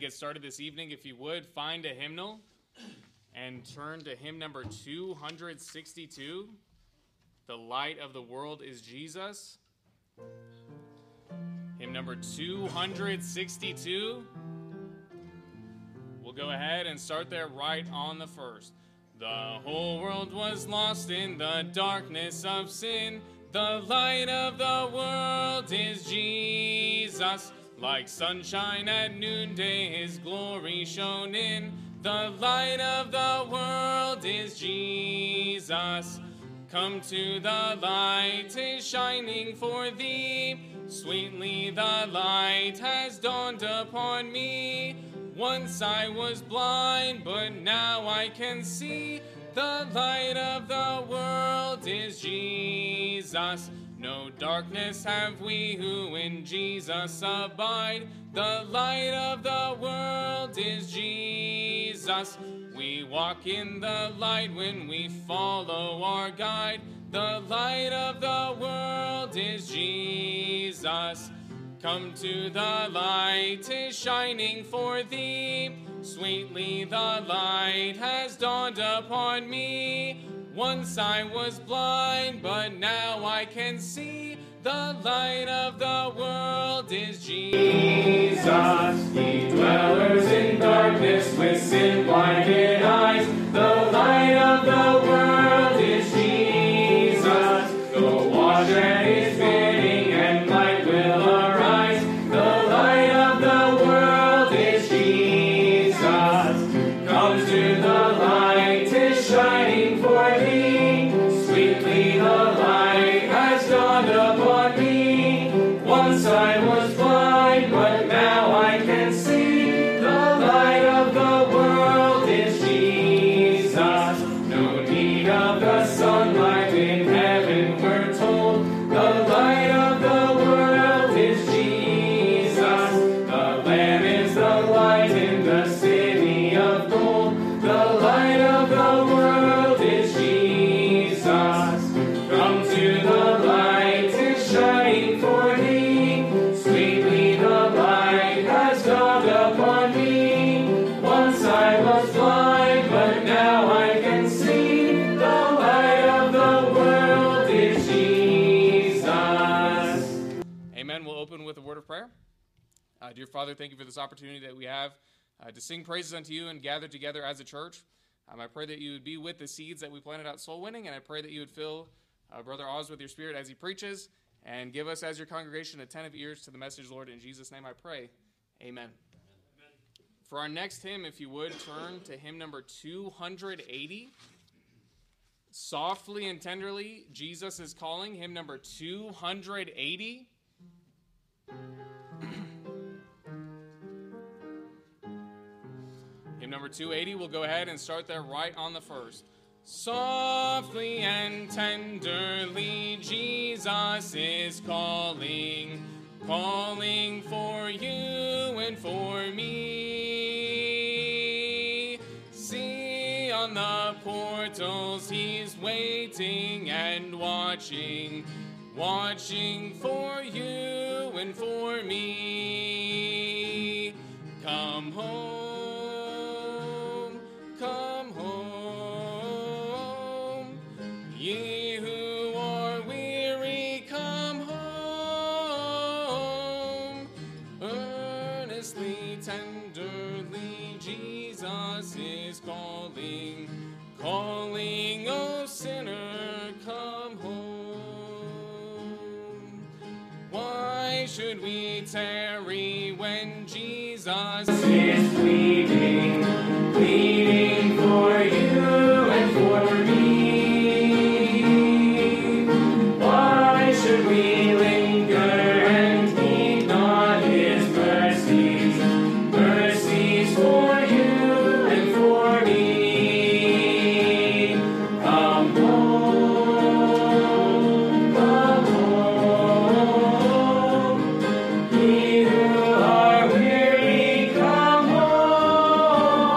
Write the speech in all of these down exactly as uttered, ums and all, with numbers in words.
get started this evening, if you would, find a hymnal and turn to hymn number two hundred sixty-two. The light of the world is Jesus. Hymn number two hundred sixty-two. We'll go ahead and start there right on the first. The whole world was lost in the darkness of sin. The light of the world is Jesus. Like sunshine at noonday, his glory shone in. The light of the world is Jesus. Come to the light is shining for thee. Sweetly the light has dawned upon me. Once I was blind, but now I can see. The light of the world is Jesus. No darkness have we who in Jesus abide. The light of the world is Jesus. We walk in the light when we follow our guide. The light of the world is Jesus. Come to the light is shining for thee. Sweetly the light has dawned upon me. Once I was blind, but now I can see. The light of the world is Jesus. Ye dwellers in darkness with sin-blinded eyes, the light of the world is Jesus. Go wash at his bidding and light will arise. The light of the world is Jesus. Come to the light is shining for thee. Sweetly the light has dawned upon me. Once I was blind, but now I can see. The light of the world is Jesus. No need of the sunlight in heaven, we're told. The light of the world is Jesus. The Lamb is the light in the city of gold. The light of the world is Jesus. Come to the light is shining for thee. Sweetly the light has dawned upon me. Once I was blind, but now I can see. The light of the world is Jesus. Amen. We'll open with a word of prayer. Uh, dear Father, thank you for this opportunity that we have uh, to sing praises unto you and gather together as a church. Um, I pray that you would be with the seeds that we planted out soul winning, and I pray that you would fill uh, Brother Oz with your spirit as he preaches, and give us as your congregation attentive ears to the message, Lord. In Jesus' name I pray. Amen. Amen. For our next hymn, if you would, turn to hymn number two hundred eighty. Softly and tenderly, Jesus is calling, hymn number two hundred eighty. Hymn number two eighty, we'll go ahead and start there right on the first. Softly and tenderly, Jesus is calling, calling for you and for me. See on the portals, he's waiting and watching, watching for you and for me. Come home, come home, ye who are weary, come home. Earnestly, tenderly, Jesus is calling, calling, O sinner, come home. Why should we tarry when Jesus is pleading, pleading for you and for me? Why should we linger and heed not his mercies, mercies for you and for me? Come home, come home, ye who are weary, come home.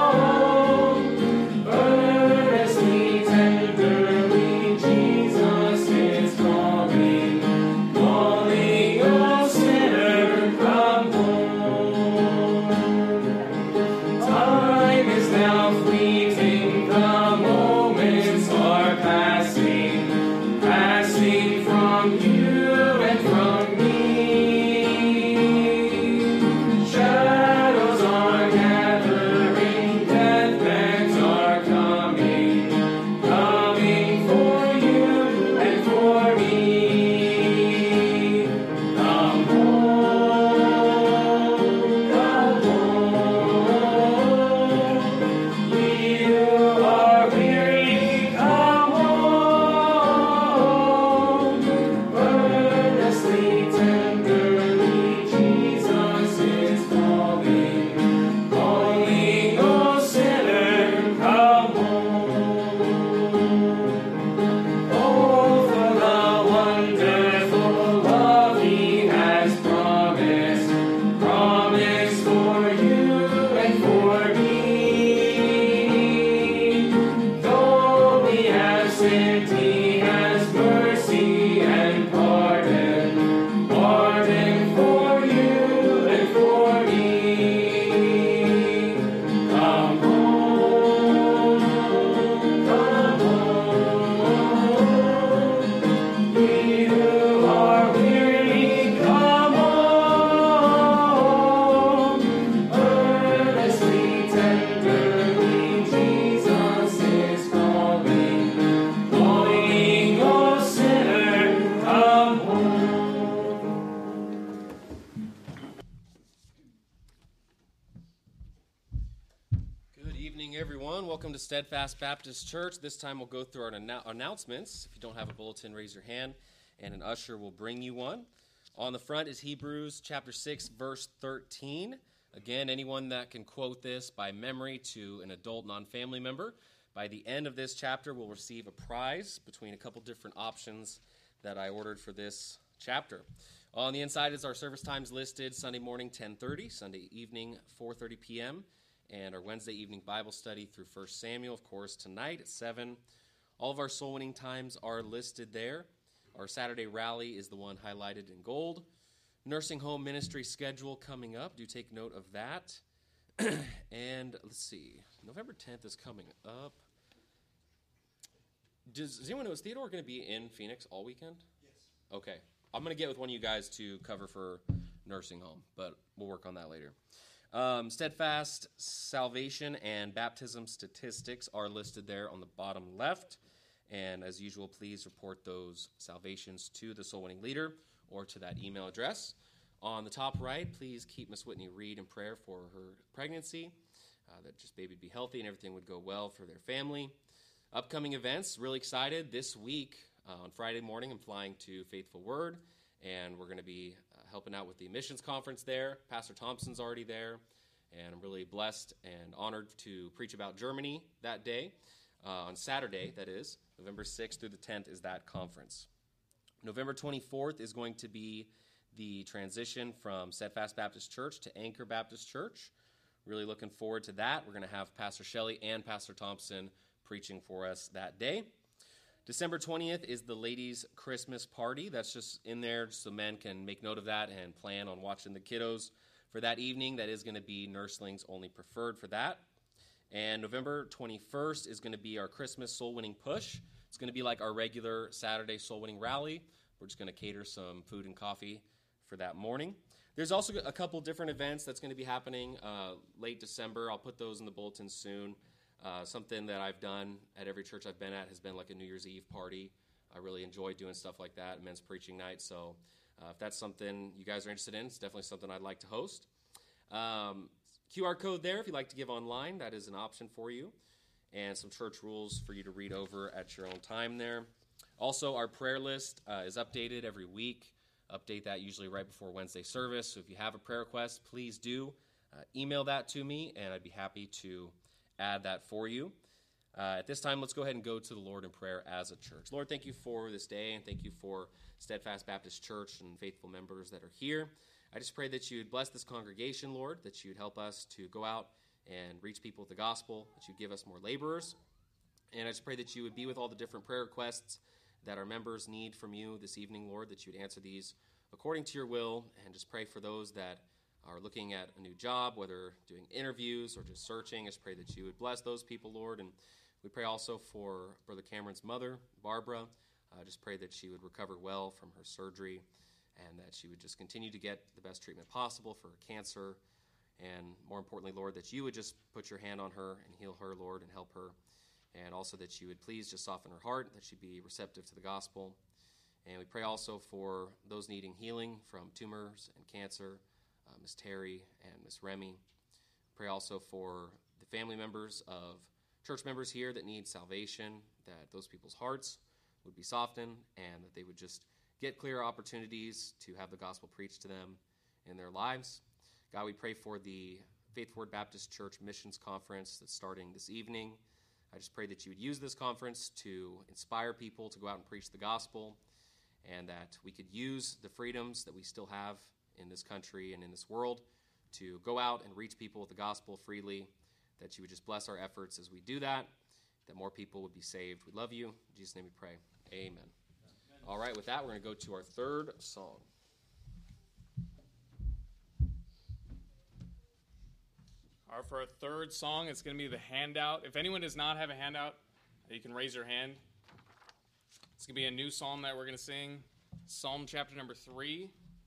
sent, he has mercy and pardon, pardon for you and for me. Come home, come home, ye who are weary, come home, earnestly, tenderly, Jesus is calling, calling, O sinner, come home. Good evening, everyone. Welcome to Steadfast Baptist Church. This time we'll go through our annou- announcements. If you don't have a bulletin, raise your hand, and an usher will bring you one. On the front is Hebrews chapter six, verse thirteen. Again, anyone that can quote this by memory to an adult non-family member, by the end of this chapter will receive a prize between a couple different options that I ordered for this chapter. On the inside is our service times listed: Sunday morning ten thirty, Sunday evening four thirty p.m., and our Wednesday evening Bible study through First Samuel, of course, tonight at seven. All of our soul winning times are listed there. Our Saturday rally is the one highlighted in gold. Nursing home ministry schedule coming up. Do take note of that. And let's see, November tenth is coming up. Does, does anyone know, is Theodore going to be in Phoenix all weekend? Yes. Okay. I'm going to get with one of you guys to cover for nursing home, but we'll work on that later. Um, Steadfast salvation and baptism statistics are listed there on the bottom left. And as usual, please report those salvations to the soul winning leader or to that email address. On the top right, please keep Miss Whitney Reed in prayer for her pregnancy, uh, that just baby would be healthy and everything would go well for their family. Upcoming events, really excited. This week, uh, on Friday morning, I'm flying to Faithful Word, and we're going to be uh, helping out with the missions conference there. Pastor Thompson's already there, and I'm really blessed and honored to preach about Germany that day. Uh, on Saturday, that is, November sixth through the tenth is that conference. November twenty-fourth is going to be the transition from Steadfast Baptist Church to Anchor Baptist Church. Really looking forward to that. We're going to have Pastor Shelley and Pastor Thompson preaching for us that day. December twentieth is the ladies' Christmas party. That's just in there so men can make note of that and plan on watching the kiddos for that evening. That is going to be nurslings only preferred for that. And November twenty-first is going to be our Christmas soul winning push. It's going to be like our regular Saturday soul winning rally. We're just going to cater some food and coffee for that morning. There's also a couple different events that's going to be happening uh, late December. I'll put those in the bulletin soon. Uh, something that I've done at every church I've been at has been like a New Year's Eve party. I really enjoy doing stuff like that, men's preaching night. So uh, if that's something you guys are interested in, it's definitely something I'd like to host. Um, Q R code there if you'd like to give online. That is an option for you. And some church rules for you to read over at your own time there. Also, our prayer list uh, is updated every week. Update that usually right before Wednesday service. So if you have a prayer request, please do uh, email that to me, and I'd be happy to add that for you. Uh, at this time, let's go ahead and go to the Lord in prayer as a church. Lord, thank you for this day, and thank you for Steadfast Baptist Church and faithful members that are here. I just pray that you'd bless this congregation, Lord, that you'd help us to go out and reach people with the gospel, that you'd give us more laborers. And I just pray that you would be with all the different prayer requests that our members need from you this evening, Lord, that you'd answer these according to your will, and just pray for those that are looking at a new job, whether doing interviews or just searching. I just pray that you would bless those people, Lord. And we pray also for Brother Cameron's mother, Barbara. I uh, just pray that she would recover well from her surgery and that she would just continue to get the best treatment possible for her cancer. And more importantly, Lord, that you would just put your hand on her and heal her, Lord, and help her. And also that you would please just soften her heart, that she'd be receptive to the gospel. And we pray also for those needing healing from tumors and cancer, uh, Miss Terry and Miss Remy. Pray also for the family members of church members here that need salvation, that those people's hearts would be softened and that they would just get clear opportunities to have the gospel preached to them in their lives. God, we pray for the Faithful Word Baptist Church Missions Conference that's starting this evening. I just pray that you would use this conference to inspire people to go out and preach the gospel, and that we could use the freedoms that we still have in this country and in this world to go out and reach people with the gospel freely, that you would just bless our efforts as we do that, that more people would be saved. We love you. In Jesus' name we pray. Amen. Amen. All right, with that, we're going to go to our third song. All right, for our third song, it's going to be the handout. If anyone does not have a handout, you can raise your hand. It's going to be a new psalm that we're going to sing, Psalm chapter number three.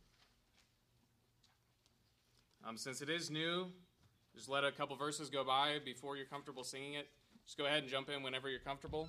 Um, since it is new, just let a couple verses go by before you're comfortable singing it. Just go ahead and jump in whenever you're comfortable.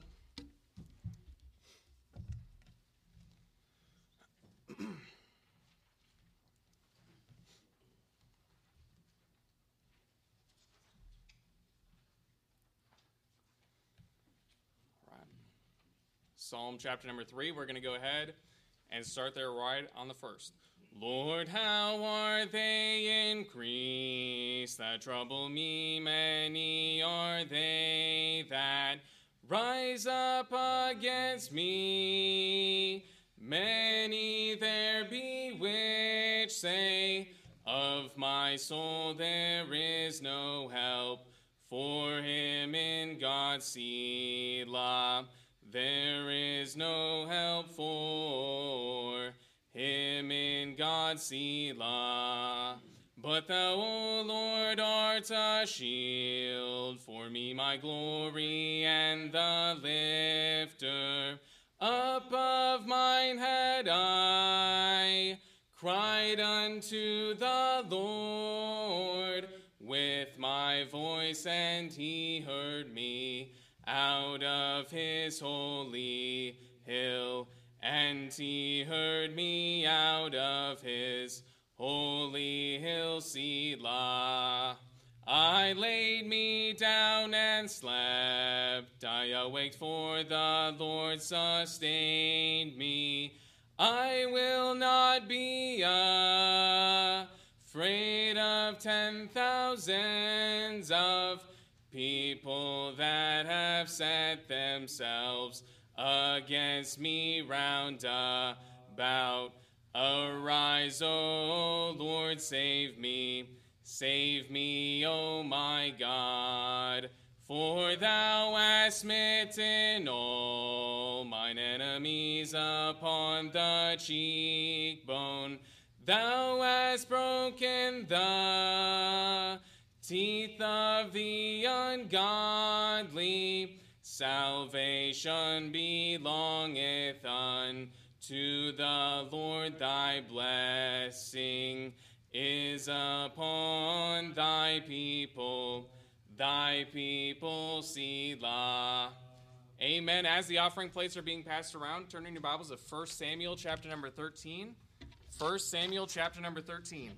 Psalm chapter number three, we're going to go ahead and start there right on the first. Lord, how are they increased that trouble me? Many are they that rise up against me. Many there be which say, of my soul there is no help. For him in God, Selah, there is no help for him in God, Selah. But thou, O Lord, art a shield for me, my glory, and the lifter up of mine head. I cried unto the Lord with my voice, and he heard me out of his holy hill, and he heard me out of his holy hill, Selah. I laid me down and slept, I awaked, for the Lord sustained me. I will not be afraid of ten thousands of people that have set themselves against me round about. Arise, O Lord, save me. Save me, O my God. For thou hast smitten all mine enemies upon the cheekbone. Thou hast broken the teeth of the ungodly. Salvation belongeth unto the Lord. Thy blessing is upon thy people, thy people, Selah. Amen. As the offering plates are being passed around, turn in your Bibles to First Samuel chapter number thirteen. First Samuel chapter number thirteen.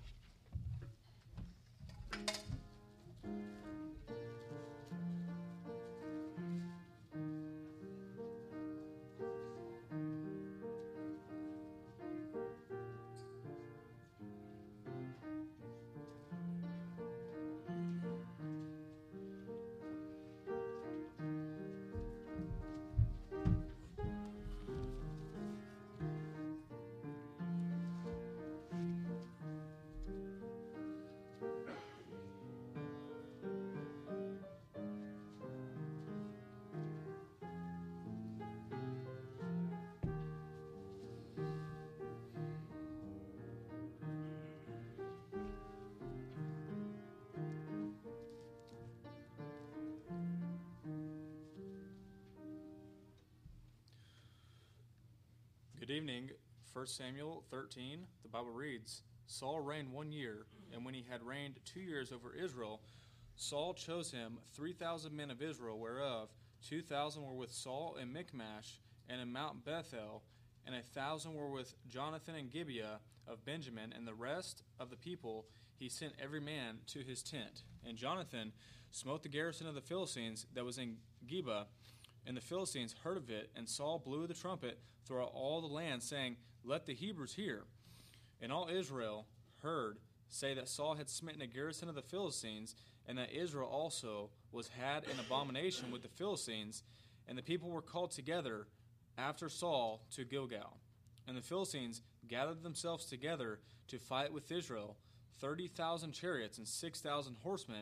Good evening. First Samuel thirteen, the Bible reads, Saul reigned one year, and when he had reigned two years over Israel, Saul chose him three thousand men of Israel, whereof two thousand were with Saul in Michmash and in Mount Bethel, and a thousand were with Jonathan in Gibeah of Benjamin, and the rest of the people he sent every man to his tent. And Jonathan smote the garrison of the Philistines that was in Gibeah, and the Philistines heard of it, and Saul blew the trumpet throughout all the land, saying, Let the Hebrews hear. And all Israel heard say that Saul had smitten a garrison of the Philistines, and that Israel also was had an abomination with the Philistines. And the people were called together after Saul to Gilgal. And the Philistines gathered themselves together to fight with Israel, thirty thousand chariots and six thousand horsemen.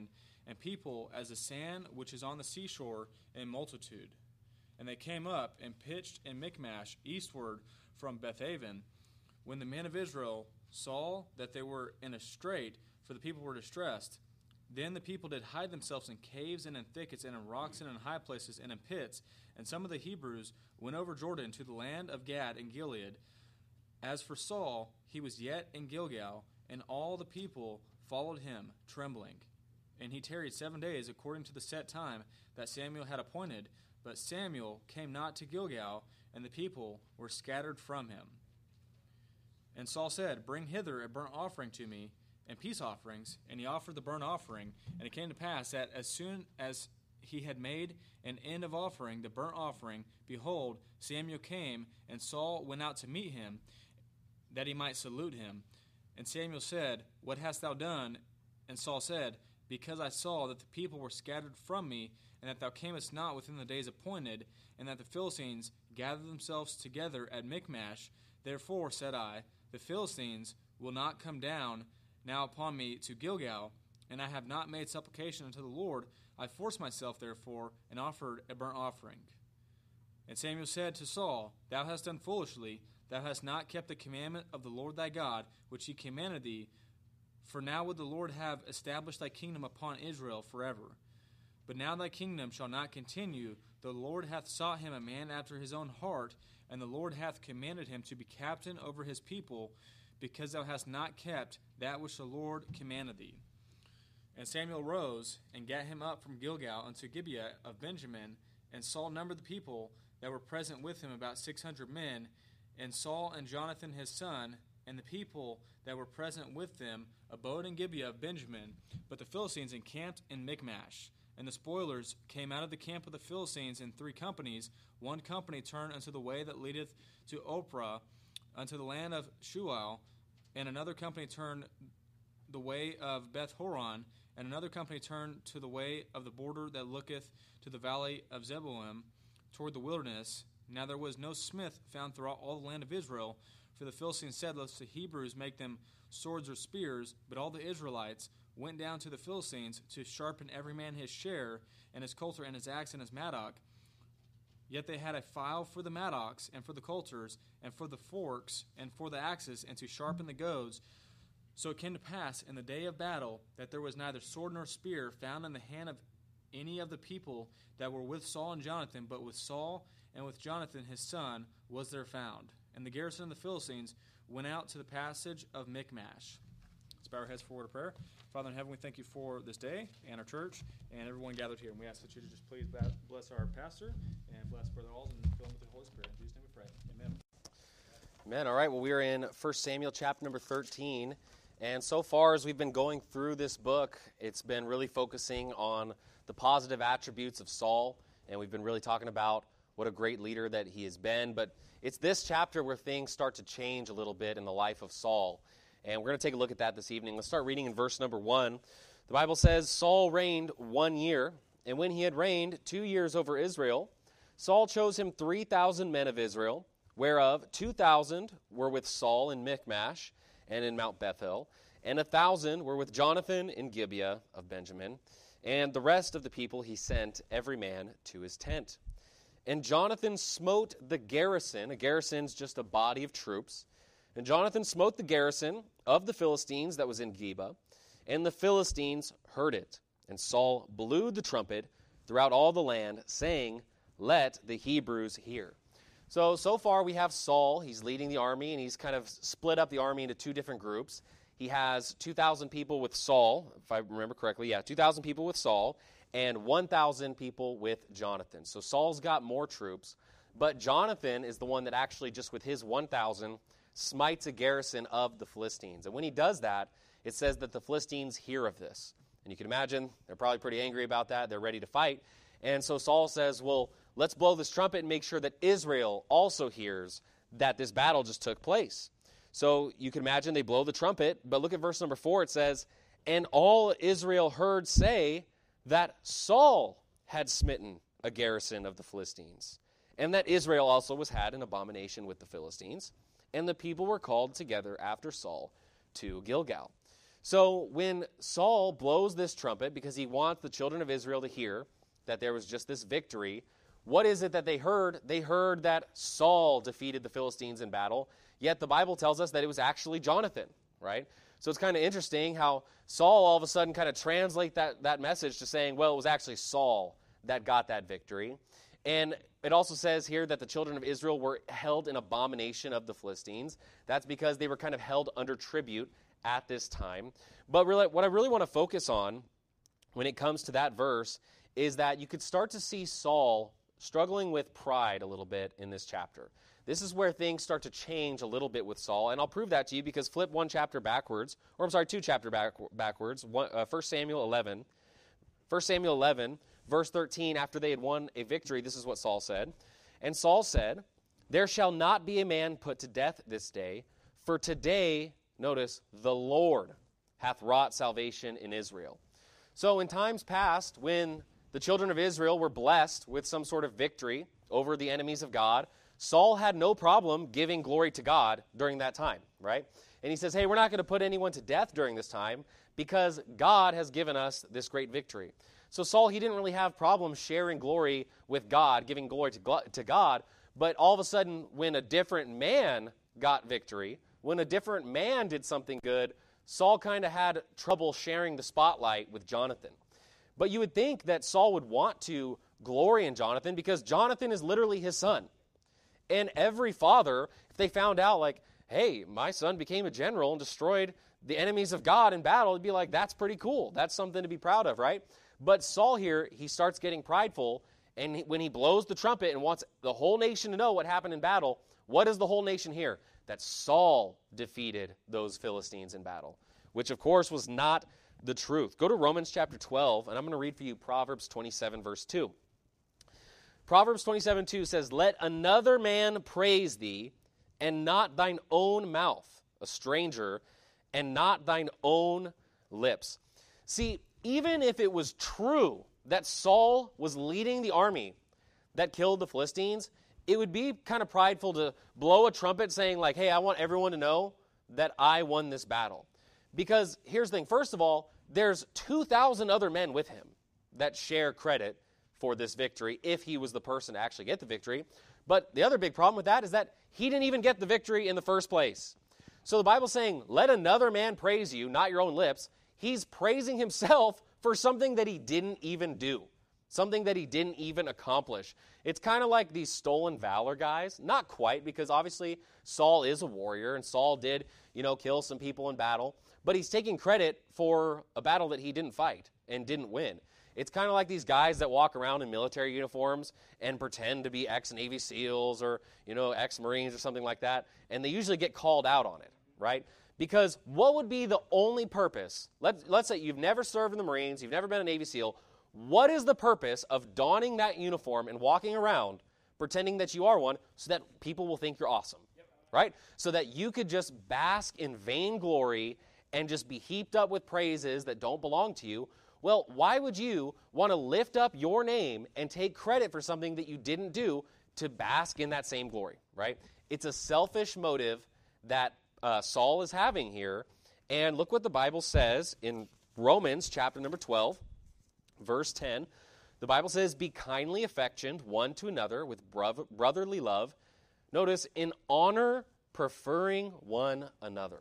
and people as the sand which is on the seashore in multitude. And they came up and pitched in Michmash eastward from Bethaven. When the men of Israel saw that they were in a strait, for the people were distressed, then the people did hide themselves in caves and in thickets and in rocks and in high places and in pits. And some of the Hebrews went over Jordan to the land of Gad and Gilead. As for Saul, he was yet in Gilgal, and all the people followed him, trembling. And he tarried seven days according to the set time that Samuel had appointed. But Samuel came not to Gilgal, and the people were scattered from him. And Saul said, Bring hither a burnt offering to me, and peace offerings. And he offered the burnt offering. And it came to pass that as soon as he had made an end of offering the burnt offering, behold, Samuel came, and Saul went out to meet him, that he might salute him. And Samuel said, What hast thou done? And Saul said, Because I saw that the people were scattered from me, and that thou camest not within the days appointed, and that the Philistines gathered themselves together at Michmash. Therefore, said I, the Philistines will not come down now upon me to Gilgal, and I have not made supplication unto the Lord. I forced myself, therefore, and offered a burnt offering. And Samuel said to Saul, Thou hast done foolishly. Thou hast not kept the commandment of the Lord thy God, which he commanded thee. For now would the Lord have established thy kingdom upon Israel forever. But now thy kingdom shall not continue. The Lord hath sought him a man after his own heart, and the Lord hath commanded him to be captain over his people, because thou hast not kept that which the Lord commanded thee. And Samuel rose, and gat him up from Gilgal unto Gibeah of Benjamin, and Saul numbered the people that were present with him about six hundred men, and Saul and Jonathan his son, and the people that were present with them, abode in Gibeah of Benjamin, but the Philistines encamped in Michmash. And the spoilers came out of the camp of the Philistines in three companies. One company turned unto the way that leadeth to Ophrah, unto the land of Shual, and another company turned the way of Beth-horon, and another company turned to the way of the border that looketh to the valley of Zeboim, toward the wilderness. Now there was no smith found throughout all the land of Israel, for the Philistines said, Lest the Hebrews make them swords or spears, but all the Israelites went down to the Philistines to sharpen every man his share, and his coulter, and his axe, and his mattock. Yet they had a file for the mattocks, and for the coulters, and for the forks, and for the axes, and to sharpen the goads. So it came to pass in the day of battle that there was neither sword nor spear found in the hand of any of the people that were with Saul and Jonathan, but with Saul and with Jonathan his son was there found. And the garrison of the Philistines went out to the passage of Michmash. Let's bow our heads for a word of prayer. Father in heaven, we thank you for this day and our church and everyone gathered here. And we ask that you to just please bless our pastor and bless Brother Alls and fill him with the Holy Spirit. In Jesus' name we pray. Amen. Amen. All right, well, we are in First Samuel chapter number thirteen. And so far as we've been going through this book, it's been really focusing on the positive attributes of Saul. And we've been really talking about what a great leader that he has been. But it's this chapter where things start to change a little bit in the life of Saul. And we're going to take a look at that this evening. Let's start reading in verse number one. The Bible says, Saul reigned one year, and when he had reigned two years over Israel, Saul chose him three thousand men of Israel, whereof two thousand were with Saul in Michmash and in Mount Bethel, and a thousand were with Jonathan in Gibeah of Benjamin, and the rest of the people he sent every man to his tent. And Jonathan smote the garrison. A garrison's just a body of troops. And Jonathan smote the garrison of the Philistines that was in Geba, and the Philistines heard it. And Saul blew the trumpet throughout all the land, saying, Let the Hebrews hear. So, so far we have Saul. He's leading the army, and he's kind of split up the army into two different groups. He has two thousand people with Saul, if I remember correctly. Yeah, two thousand people with Saul, and one thousand people with Jonathan. So Saul's got more troops, but Jonathan is the one that actually, just with his one thousand, smites a garrison of the Philistines. And when he does that, it says that the Philistines hear of this. And you can imagine they're probably pretty angry about that. They're ready to fight. And so Saul says, well, let's blow this trumpet and make sure that Israel also hears that this battle just took place. So you can imagine they blow the trumpet. But look at verse number four. It says, And all Israel heard say that Saul had smitten a garrison of the Philistines, and that Israel also was had an abomination with the Philistines. And the people were called together after Saul to Gilgal. So when Saul blows this trumpet because he wants the children of Israel to hear that there was just this victory, what is it that they heard? They heard that Saul defeated the Philistines in battle, yet the Bible tells us that it was actually Jonathan, right? So it's kind of interesting how Saul all of a sudden kind of translate that, that message to saying, well, it was actually Saul that got that victory. And it also says here that the children of Israel were held in abomination of the Philistines. That's because they were kind of held under tribute at this time. But really, what I really want to focus on when it comes to that verse is that you could start to see Saul struggling with pride a little bit in this chapter. This is where things start to change a little bit with Saul, and I'll prove that to you because flip one chapter backwards, or I'm sorry, two chapter back, backwards, one, uh, First Samuel eleven. First Samuel eleven, verse thirteen, after they had won a victory, this is what Saul said. And Saul said, "There shall not be a man put to death this day, for today," notice, "the Lord hath wrought salvation in Israel." So in times past, when the children of Israel were blessed with some sort of victory over the enemies of God, Saul had no problem giving glory to God during that time, right? And he says, hey, we're not going to put anyone to death during this time because God has given us this great victory. So Saul, he didn't really have problems sharing glory with God, giving glory to, to God, but all of a sudden, when a different man got victory, when a different man did something good, Saul kind of had trouble sharing the spotlight with Jonathan. But you would think that Saul would want to glory in Jonathan because Jonathan is literally his son. And every father, if they found out, like, hey, my son became a general and destroyed the enemies of God in battle, it'd be like, that's pretty cool. That's something to be proud of, right? But Saul here, he starts getting prideful, and he, when he blows the trumpet and wants the whole nation to know what happened in battle, what does the whole nation hear? That Saul defeated those Philistines in battle, which, of course, was not the truth. Go to Romans chapter twelve, and I'm going to read for you Proverbs twenty-seven, verse two. Proverbs twenty-seven, two says, "Let another man praise thee, and not thine own mouth, a stranger, and not thine own lips." See, even if it was true that Saul was leading the army that killed the Philistines, it would be kind of prideful to blow a trumpet saying like, hey, I want everyone to know that I won this battle. Because here's the thing. First of all, there's two thousand other men with him that share credit for this victory if he was the person to actually get the victory. But the other big problem with that is that he didn't even get the victory in the first place. So the Bible's saying, let another man praise you, not your own lips. He's praising himself for something that he didn't even do, something that he didn't even accomplish. It's kind of like these stolen valor guys. Not quite, because obviously Saul is a warrior, and Saul did, you know, kill some people in battle. But he's taking credit for a battle that he didn't fight and didn't win. It's kind of like these guys that walk around in military uniforms and pretend to be ex-Navy SEALs or, you know, ex-Marines or something like that, and they usually get called out on it, right? Because what would be the only purpose? Let's, let's say you've never served in the Marines, you've never been a Navy SEAL. What is the purpose of donning that uniform and walking around pretending that you are one so that people will think you're awesome, right? So that you could just bask in vainglory and just be heaped up with praises that don't belong to you? Well, why would you want to lift up your name and take credit for something that you didn't do to bask in that same glory, right? It's a selfish motive that uh, Saul is having here. And look what the Bible says in Romans chapter number twelve, verse ten. The Bible says, "Be kindly affectioned one to another with bro- brotherly love." Notice, in honor, preferring one another.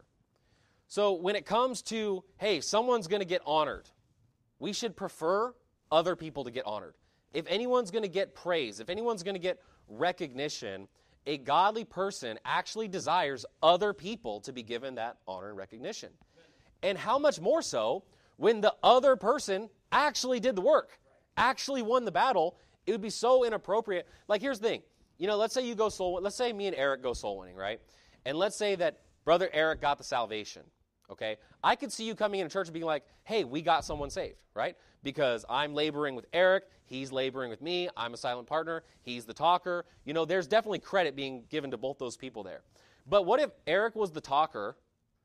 So when it comes to, hey, someone's going to get honored, we should prefer other people to get honored. If anyone's going to get praise, if anyone's going to get recognition, a godly person actually desires other people to be given that honor and recognition. And how much more so when the other person actually did the work, actually won the battle. It would be so inappropriate. Like, here's the thing. You know, let's say you go soul, let's say me and Eric go soul winning, right? And let's say that Brother Eric got the salvation. Okay, I could see you coming into church and being like, hey, we got someone saved, right? Because I'm laboring with Eric, he's laboring with me, I'm a silent partner, he's the talker. You know, there's definitely credit being given to both those people there. But what if Eric was the talker,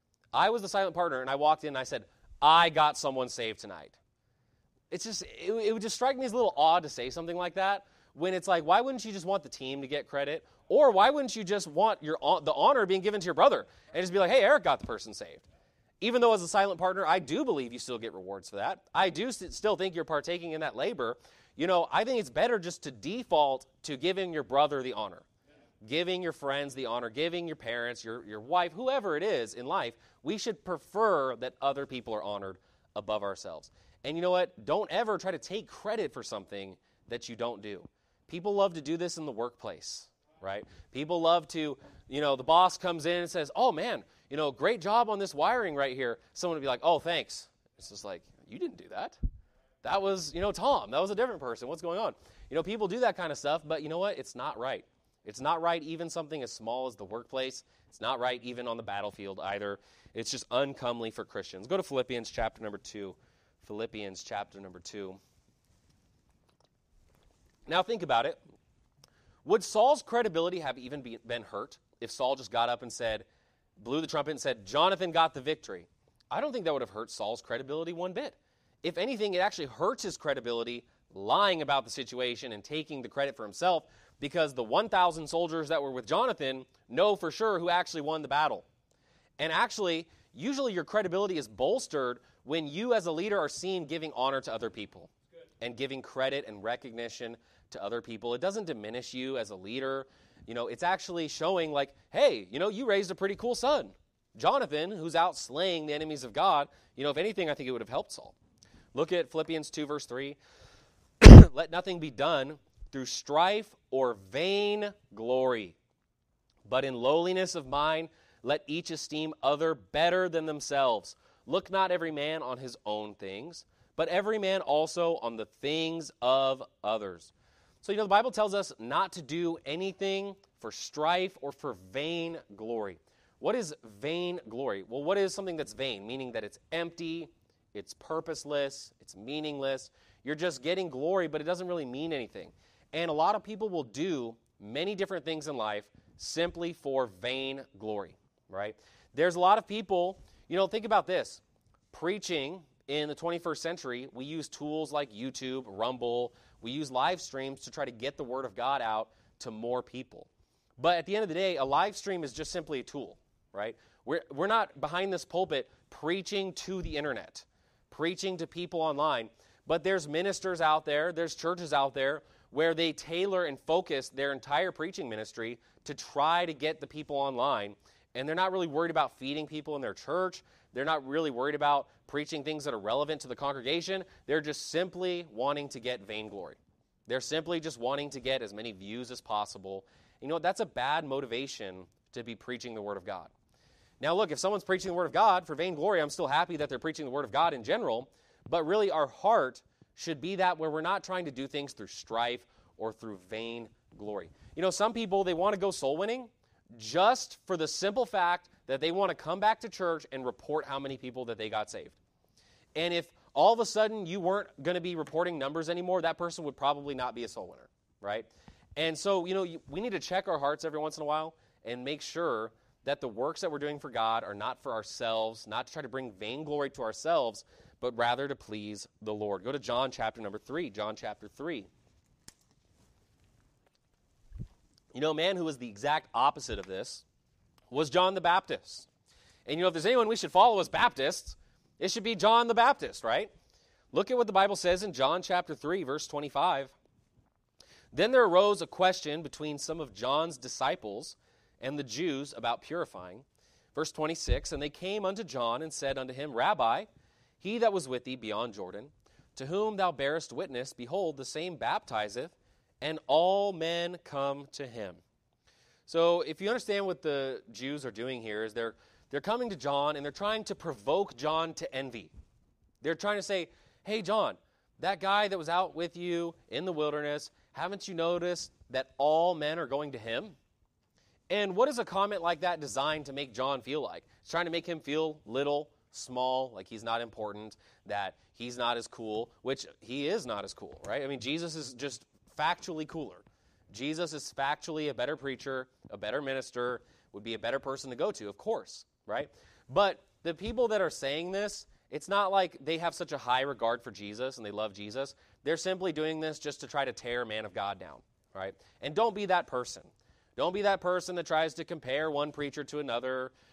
I was the silent partner, and I walked in and I said, I got someone saved tonight? It's just, it, it would just strike me as a little odd to say something like that, when it's like, why wouldn't you just want the team to get credit? Or why wouldn't you just want your the honor being given to your brother and just be like, hey, Eric got the person saved? Even though as a silent partner, I do believe you still get rewards for that. I do st- still think you're partaking in that labor. You know, I think it's better just to default to giving your brother the honor, giving your friends the honor, giving your parents, your, your wife, whoever it is in life. We should prefer that other people are honored above ourselves. And you know what? Don't ever try to take credit for something that you don't do. People love to do this in the workplace, right? People love to, you know, the boss comes in and says, oh, man, you know, great job on this wiring right here. Someone would be like, oh, thanks. It's just like, you didn't do that. That was, you know, Tom. That was a different person. What's going on? You know, people do that kind of stuff, but you know what? It's not right. It's not right even something as small as the workplace. It's not right even on the battlefield either. It's just uncomely for Christians. Go to Philippians chapter number two. Philippians chapter number two. Now think about it. Would Saul's credibility have even be, been hurt if Saul just got up and said, blew the trumpet and said, Jonathan got the victory? I don't think that would have hurt Saul's credibility one bit. If anything, it actually hurts his credibility lying about the situation and taking the credit for himself, because the one thousand soldiers that were with Jonathan know for sure who actually won the battle. And actually, usually your credibility is bolstered when you as a leader are seen giving honor to other people and giving credit and recognition to other people. It doesn't diminish you as a leader. You know, it's actually showing like, hey, you know, you raised a pretty cool son. Jonathan, who's out slaying the enemies of God, you know, if anything, I think it would have helped Saul. Look at Philippians two, verse three. Let nothing be done through strife or vain glory, but in lowliness of mind, let each esteem other better than themselves. Look not every man on his own things, but every man also on the things of others. So, you know, the Bible tells us not to do anything for strife or for vain glory. What is vain glory? Well, what is something that's vain? Meaning that it's empty, it's purposeless, it's meaningless. You're just getting glory, but it doesn't really mean anything. And a lot of people will do many different things in life simply for vain glory, right? There's a lot of people, you know, think about this. Preaching in the twenty-first century, we use tools like YouTube, Rumble. We use live streams to try to get the Word of God out to more people. But at the end of the day, a live stream is just simply a tool, right? We're, we're not behind this pulpit preaching to the internet, preaching to people online. But there's ministers out there, there's churches out there where they tailor and focus their entire preaching ministry to try to get the people online. And they're not really worried about feeding people in their church. They're not really worried about preaching things that are relevant to the congregation. They're just simply wanting to get vainglory. They're simply just wanting to get as many views as possible. You know, that's a bad motivation to be preaching the Word of God. Now, look, if someone's preaching the Word of God for vainglory, I'm still happy that they're preaching the Word of God in general. But really, our heart should be that where we're not trying to do things through strife or through vain glory. You know, some people, they want to go soul winning just for the simple fact that they want to come back to church and report how many people that they got saved. And if all of a sudden you weren't going to be reporting numbers anymore, that person would probably not be a soul winner, right? And so, you know, we need to check our hearts every once in a while and make sure that the works that we're doing for God are not for ourselves, not to try to bring vainglory to ourselves, but rather to please the Lord. Go to John chapter number three. John chapter three. You know, a man who was the exact opposite of this was John the Baptist. And you know, if there's anyone we should follow as Baptists, it should be John the Baptist, right? Look at what the Bible says in John chapter three, verse twenty-five. Then there arose a question between some of John's disciples and the Jews about purifying. Verse twenty-six, and they came unto John and said unto him, Rabbi, he that was with thee beyond Jordan, to whom thou bearest witness, behold, the same baptizeth, and all men come to him. So if you understand what the Jews are doing here is they're they're coming to John and they're trying to provoke John to envy. They're trying to say, hey, John, that guy that was out with you in the wilderness, haven't you noticed that all men are going to him? And what is a comment like that designed to make John feel like? It's trying to make him feel little, small, like he's not important, that he's not as cool, which he is not as cool, right? I mean, Jesus is just factually cooler. Jesus is factually a better preacher, a better minister, would be a better person to go to, of course, right? But the people that are saying this, it's not like they have such a high regard for Jesus and they love Jesus. They're simply doing this just to try to tear a man of God down, right? And don't be that person. Don't be that person that tries to compare one preacher to another.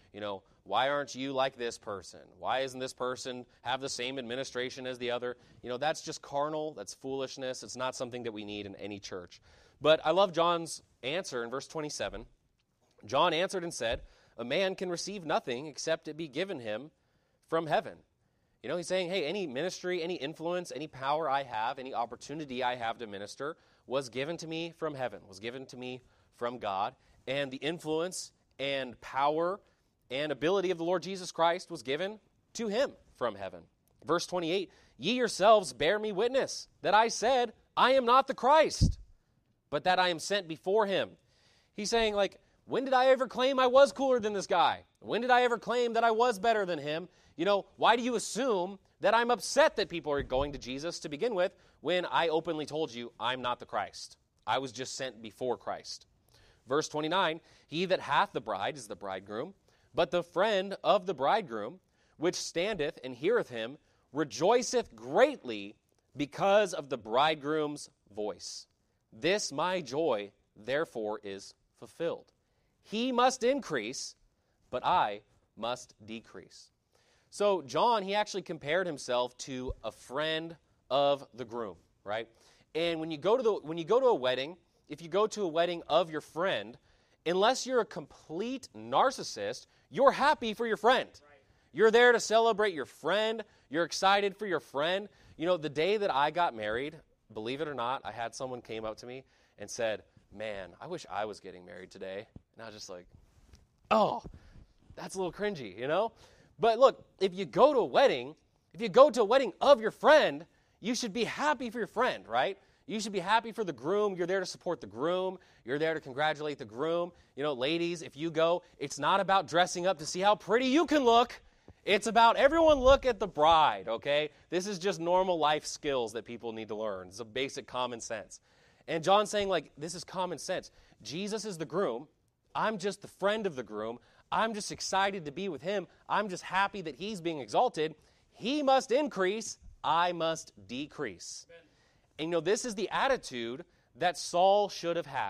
You know, why aren't you like this person? Why isn't this person have the same administration as the other? You know, that's just carnal. That's foolishness. It's not something that we need in any church. But I love John's answer in verse twenty-seven. John answered and said, a man can receive nothing except it be given him from heaven. You know, he's saying, hey, any ministry, any influence, any power I have, any opportunity I have to minister was given to me from heaven, was given to me from God. And the influence and power and ability of the Lord Jesus Christ was given to him from heaven. Verse twenty-eight, ye yourselves bear me witness that I said, I am not the Christ, but that I am sent before him. He's saying, like, when did I ever claim I was cooler than this guy? When did I ever claim that I was better than him? You know, why do you assume that I'm upset that people are going to Jesus to begin with when I openly told you I'm not the Christ? I was just sent before Christ. Verse twenty-nine, he that hath the bride is the bridegroom, but the friend of the bridegroom, which standeth and heareth him, rejoiceth greatly because of the bridegroom's voice. This my joy, therefore, is fulfilled. He must increase, but I must decrease. So John, he actually compared himself to a friend of the groom, right? And when you go to the when you go to a wedding, if you go to a wedding of your friend, unless you're a complete narcissist, you're happy for your friend. Right. You're there to celebrate your friend. You're excited for your friend. You know, the day that I got married, believe it or not, I had someone came up to me and said, man, I wish I was getting married today. And I was just like, oh, that's a little cringy, you know? But look, if you go to a wedding, if you go to a wedding of your friend, you should be happy for your friend, right? You should be happy for the groom. You're there to support the groom. You're there to congratulate the groom. You know, ladies, if you go, it's not about dressing up to see how pretty you can look. It's about everyone look at the bride, okay? This is just normal life skills that people need to learn. It's a basic common sense. And John's saying, like, this is common sense. Jesus is the groom. I'm just the friend of the groom. I'm just excited to be with him. I'm just happy that he's being exalted. He must increase. I must decrease. Amen. And you know, this is the attitude that Saul should have had.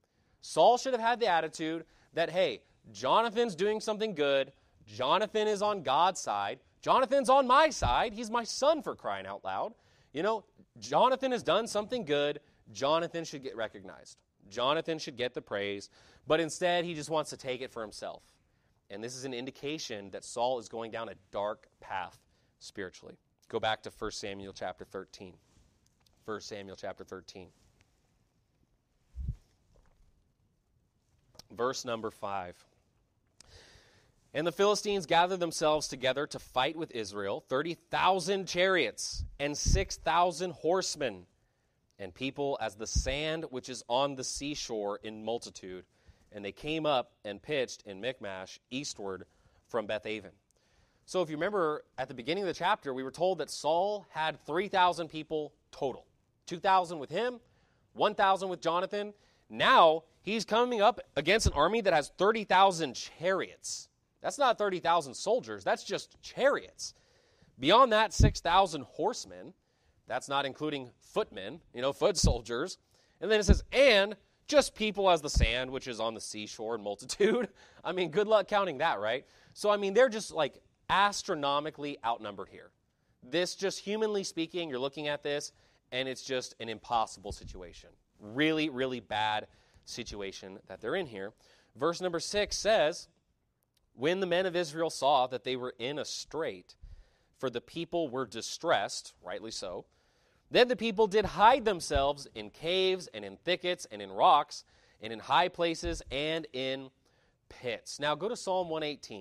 Saul should have had the attitude that, hey, Jonathan's doing something good. Jonathan is on God's side. Jonathan's on my side. He's my son, for crying out loud. You know, Jonathan has done something good. Jonathan should get recognized. Jonathan should get the praise. But instead, he just wants to take it for himself. And this is an indication that Saul is going down a dark path spiritually. Go back to First Samuel chapter thirteen. First Samuel chapter thirteen. Verse number five. And the Philistines gathered themselves together to fight with Israel, thirty thousand chariots and six thousand horsemen, and people as the sand which is on the seashore in multitude. And they came up and pitched in Michmash eastward from Bethaven. So if you remember, at the beginning of the chapter, we were told that Saul had three thousand people total. two thousand with him, one thousand with Jonathan. Now, he's coming up against an army that has thirty thousand chariots. That's not thirty thousand soldiers. That's just chariots. Beyond that, six thousand horsemen. That's not including footmen, you know, foot soldiers. And then it says, and just people as the sand, which is on the seashore in multitude. I mean, good luck counting that, right? So, I mean, they're just like astronomically outnumbered here. This, just humanly speaking, you're looking at this, and it's just an impossible situation. Really, really bad situation that they're in here. Verse number six says, when the men of Israel saw that they were in a strait, for the people were distressed, rightly so, then the people did hide themselves in caves and in thickets and in rocks and in high places and in pits. Now go to Psalm one eighteen.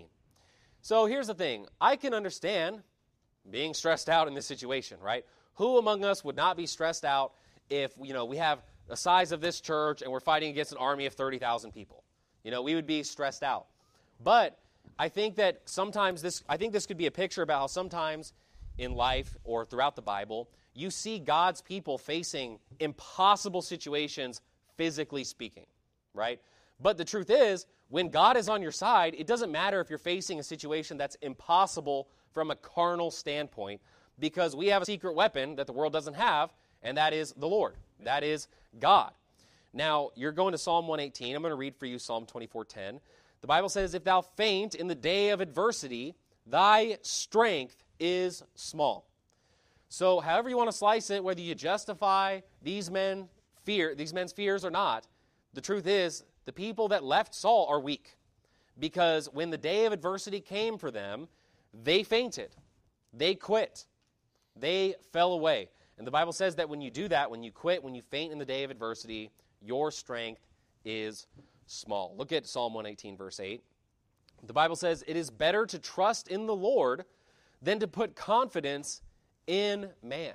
So here's the thing. I can understand being stressed out in this situation, right? Who among us would not be stressed out if, you know, we have the size of this church and we're fighting against an army of thirty thousand people? You know, we would be stressed out. But I think that sometimes this, I think this could be a picture about how sometimes in life or throughout the Bible, you see God's people facing impossible situations, physically speaking, right? But the truth is, when God is on your side, it doesn't matter if you're facing a situation that's impossible from a carnal standpoint, because we have a secret weapon that the world doesn't have, and that is the Lord. That is God. Now, you're going to Psalm one eighteen. I'm going to read for you Psalm twenty-four ten. The Bible says, if thou faint in the day of adversity, thy strength is small. So however you want to slice it, whether you justify these men fear, these men's fears or not, the truth is the people that left Saul are weak. Because when the day of adversity came for them, they fainted. They quit. They fell away. And the Bible says that when you do that, when you quit, when you faint in the day of adversity, your strength is small. Look at Psalm one eighteen, verse eight. The Bible says, it is better to trust in the Lord than to put confidence in man.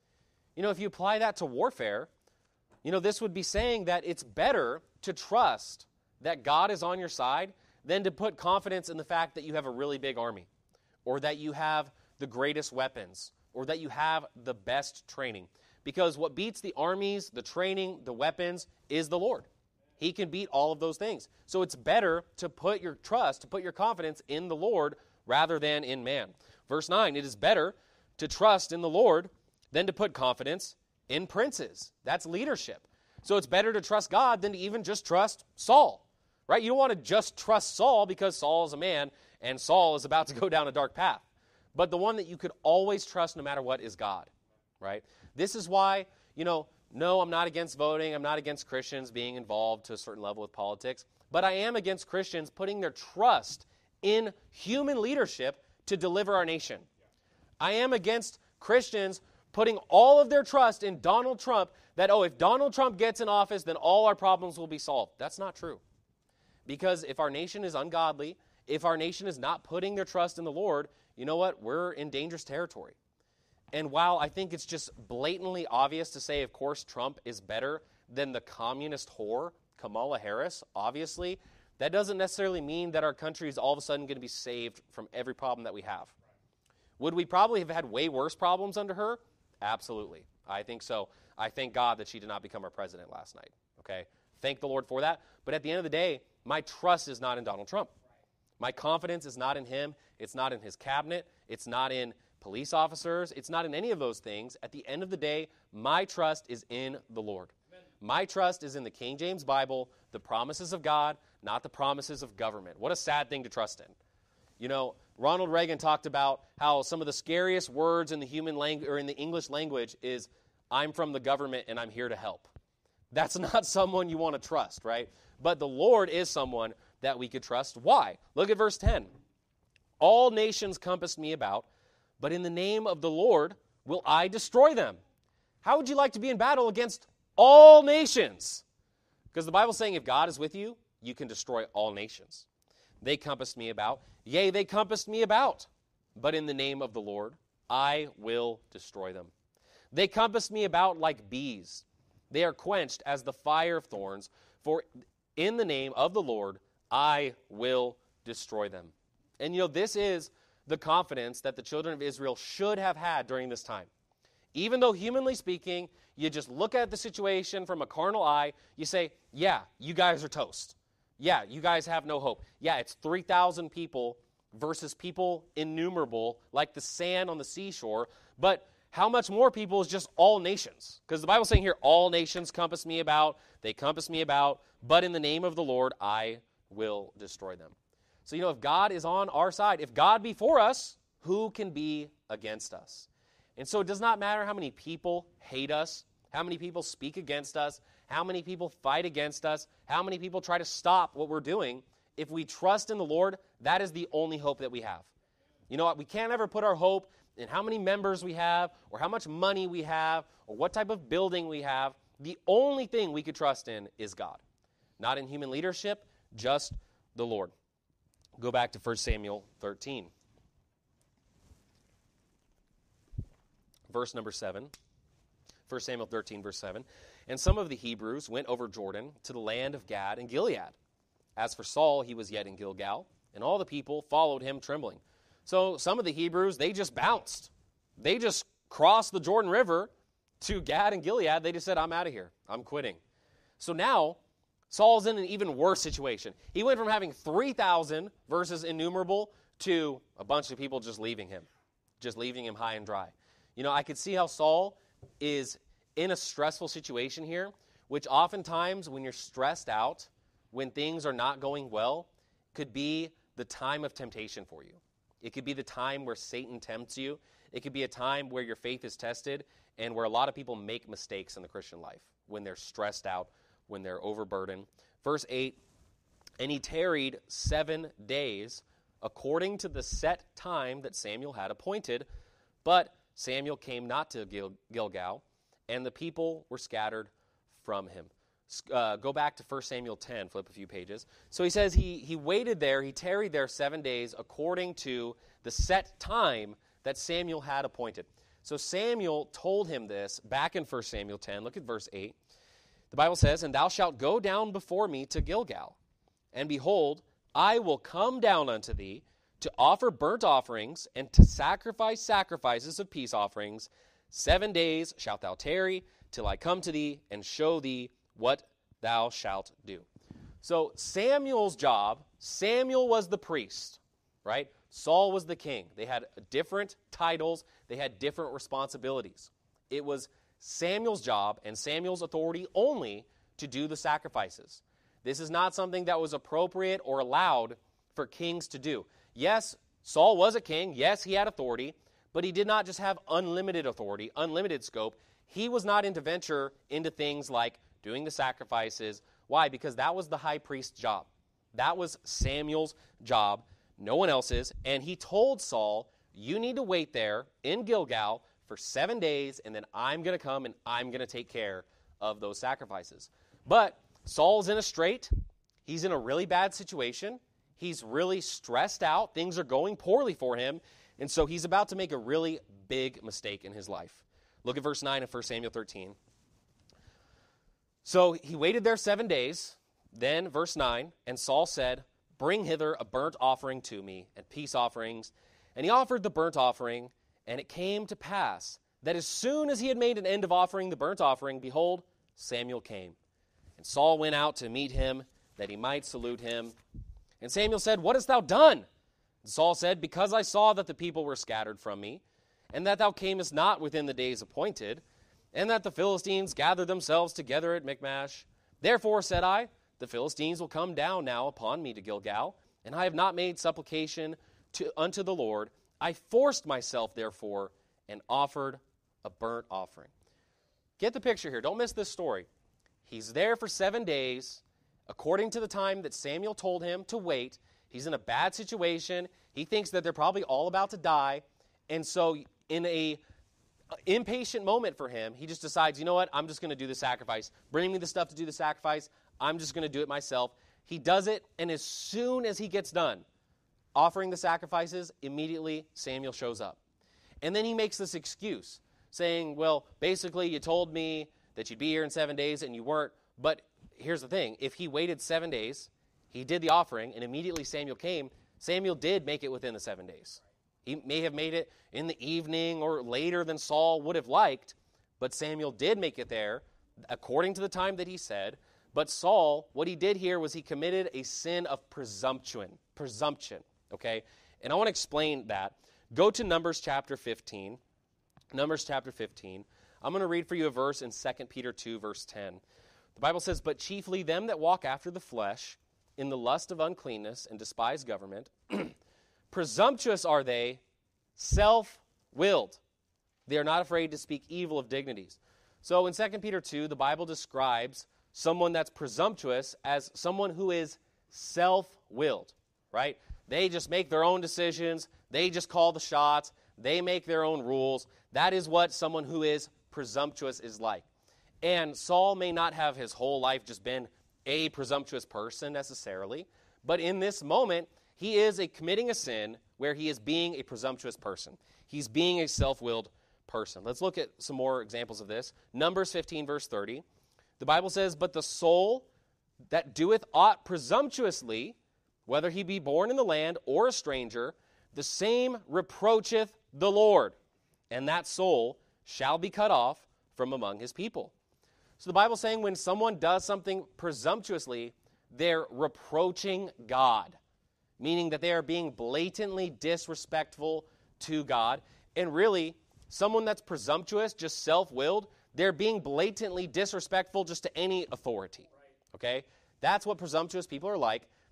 You know, if you apply that to warfare, you know, this would be saying that it's better to trust that God is on your side than to put confidence in the fact that you have a really big army, or that you have the greatest weapons, or that you have the best training. Because what beats the armies, the training, the weapons is the Lord. He can beat all of those things. So it's better to put your trust, to put your confidence in the Lord rather than in man. Verse nine, it is better to trust in the Lord than to put confidence in princes. That's leadership. So it's better to trust God than to even just trust Saul, right? You don't want to just trust Saul because Saul is a man and Saul is about to go down a dark path. But the one that you could always trust no matter what is God, right? This is why, you know, no, I'm not against voting. I'm not against Christians being involved to a certain level with politics. But I am against Christians putting their trust in human leadership to deliver our nation. I am against Christians putting all of their trust in Donald Trump, that, oh, if Donald Trump gets in office, then all our problems will be solved. That's not true. Because if our nation is ungodly, if our nation is not putting their trust in the Lord, you know what? We're in dangerous territory. And while I think it's just blatantly obvious to say, of course, Trump is better than the communist whore, Kamala Harris, obviously, that doesn't necessarily mean that our country is all of a sudden going to be saved from every problem that we have. Would we probably have had way worse problems under her? Absolutely. I think so. I thank God that she did not become our president last night. Okay? Thank the Lord for that. But at the end of the day, my trust is not in Donald Trump. My confidence is not in him. It's not in his cabinet. It's not in police officers. It's not in any of those things. At the end of the day, my trust is in the Lord. Amen. My trust is in the King James Bible, the promises of God, not the promises of government. What a sad thing to trust in. You know, Ronald Reagan talked about how some of the scariest words in the human language or in the English language is, I'm from the government and I'm here to help. That's not someone you want to trust, right? But the Lord is someone that we could trust. Why? Look at verse ten. All nations compassed me about, but in the name of the Lord will I destroy them. How would you like to be in battle against all nations? Because the Bible's saying if God is with you, you can destroy all nations. They compassed me about. Yea, they compassed me about. But in the name of the Lord, I will destroy them. They compassed me about like bees. They are quenched as the fire of thorns. For in the name of the Lord, I will destroy them. And you know, this is the confidence that the children of Israel should have had during this time. Even though humanly speaking, you just look at the situation from a carnal eye, you say, yeah, you guys are toast. Yeah, you guys have no hope. Yeah, it's three thousand people versus people innumerable, like the sand on the seashore. But how much more people is just all nations? Because the Bible's saying here, all nations compass me about, they compass me about, but in the name of the Lord, I will destroy them. So, you know, if God is on our side, if God be for us, who can be against us? And so it does not matter how many people hate us, how many people speak against us, how many people fight against us, how many people try to stop what we're doing. If we trust in the Lord, that is the only hope that we have. You know what? We can't ever put our hope in how many members we have, or how much money we have, or what type of building we have. The only thing we could trust in is God. Not in human leadership, just the Lord. Go back to First Samuel thirteen. Verse number seven. First Samuel thirteen, verse seven. And some of the Hebrews went over Jordan to the land of Gad and Gilead. As for Saul, he was yet in Gilgal, and all the people followed him trembling. So some of the Hebrews, they just bounced. They just crossed the Jordan River to Gad and Gilead. They just said, I'm out of here. I'm quitting. So now, Saul's in an even worse situation. He went from having three thousand versus innumerable to a bunch of people just leaving him, just leaving him high and dry. You know, I could see how Saul is in a stressful situation here, which oftentimes when you're stressed out, when things are not going well, could be the time of temptation for you. It could be the time where Satan tempts you. It could be a time where your faith is tested and where a lot of people make mistakes in the Christian life, when they're stressed out, when they're overburdened. Verse eight, and he tarried seven days according to the set time that Samuel had appointed, but Samuel came not to Gil- Gilgal, and the people were scattered from him. Uh, go back to First Samuel ten, flip a few pages. So he says he, he waited there, he tarried there seven days according to the set time that Samuel had appointed. So Samuel told him this back in First Samuel ten. Look at verse eight. The Bible says, and thou shalt go down before me to Gilgal, and behold, I will come down unto thee to offer burnt offerings and to sacrifice sacrifices of peace offerings. Seven days shalt thou tarry till I come to thee and show thee what thou shalt do. So Samuel's job, Samuel was the priest, right? Saul was the king. They had different titles. They had different responsibilities. It was Samuel's job and Samuel's authority only to do the sacrifices. This is not something that was appropriate or allowed for kings to do. Yes, Saul was a king. Yes, he had authority, but he did not just have unlimited authority, unlimited scope. He was not in to venture into things like doing the sacrifices. Why? Because that was the high priest's job. That was Samuel's job, no one else's. And he told Saul, you need to wait there in Gilgal for seven days, and then I'm going to come and I'm going to take care of those sacrifices. But Saul's in a strait. He's in a really bad situation. He's really stressed out. Things are going poorly for him. And so he's about to make a really big mistake in his life. Look at verse nine of First Samuel thirteen. So he waited there seven days. Then, verse nine, and Saul said, bring hither a burnt offering to me, and peace offerings. And he offered the burnt offering, and it came to pass that as soon as he had made an end of offering the burnt offering, behold, Samuel came. And Saul went out to meet him, that he might salute him. And Samuel said, what hast thou done? And Saul said, because I saw that the people were scattered from me, and that thou camest not within the days appointed, and that the Philistines gathered themselves together at Michmash. Therefore, said I, the Philistines will come down now upon me to Gilgal, and I have not made supplication to, unto the Lord. I forced myself, therefore, and offered a burnt offering. Get the picture here. Don't miss this story. He's there for seven days, according to the time that Samuel told him to wait. He's in a bad situation. He thinks that they're probably all about to die. And so in a impatient moment for him, he just decides, you know what, I'm just going to do the sacrifice. Bring me the stuff to do the sacrifice. I'm just going to do it myself. He does it, and as soon as he gets done offering the sacrifices, immediately Samuel shows up. And then he makes this excuse, saying, well, basically you told me that you'd be here in seven days and you weren't. But here's the thing. If he waited seven days, he did the offering, and immediately Samuel came, Samuel did make it within the seven days. He may have made it in the evening or later than Saul would have liked, but Samuel did make it there according to the time that he said. But Saul, what he did here was he committed a sin of presumption, presumption, okay? And I want to explain that. Go to Numbers chapter fifteen. Numbers chapter fifteen. I'm going to read for you a verse in Second Peter two, verse ten. The Bible says, but chiefly them that walk after the flesh, in the lust of uncleanness and despise government, presumptuous are they, self-willed. They are not afraid to speak evil of dignities. So in Second Peter two, the Bible describes someone that's presumptuous as someone who is self-willed, right? They just make their own decisions. They just call the shots. They make their own rules. That is what someone who is presumptuous is like. And Saul may not have his whole life just been a presumptuous person necessarily, but in this moment, he is a committing a sin where he is being a presumptuous person. He's being a self-willed person. Let's look at some more examples of this. Numbers fifteen, verse thirty. The Bible says, but the soul that doeth aught presumptuously, whether he be born in the land or a stranger, the same reproacheth the Lord, and that soul shall be cut off from among his people. So the Bible's saying when someone does something presumptuously, they're reproaching God, meaning that they are being blatantly disrespectful to God. And really, someone that's presumptuous, just self-willed, they're being blatantly disrespectful just to any authority, okay? That's what presumptuous people are like.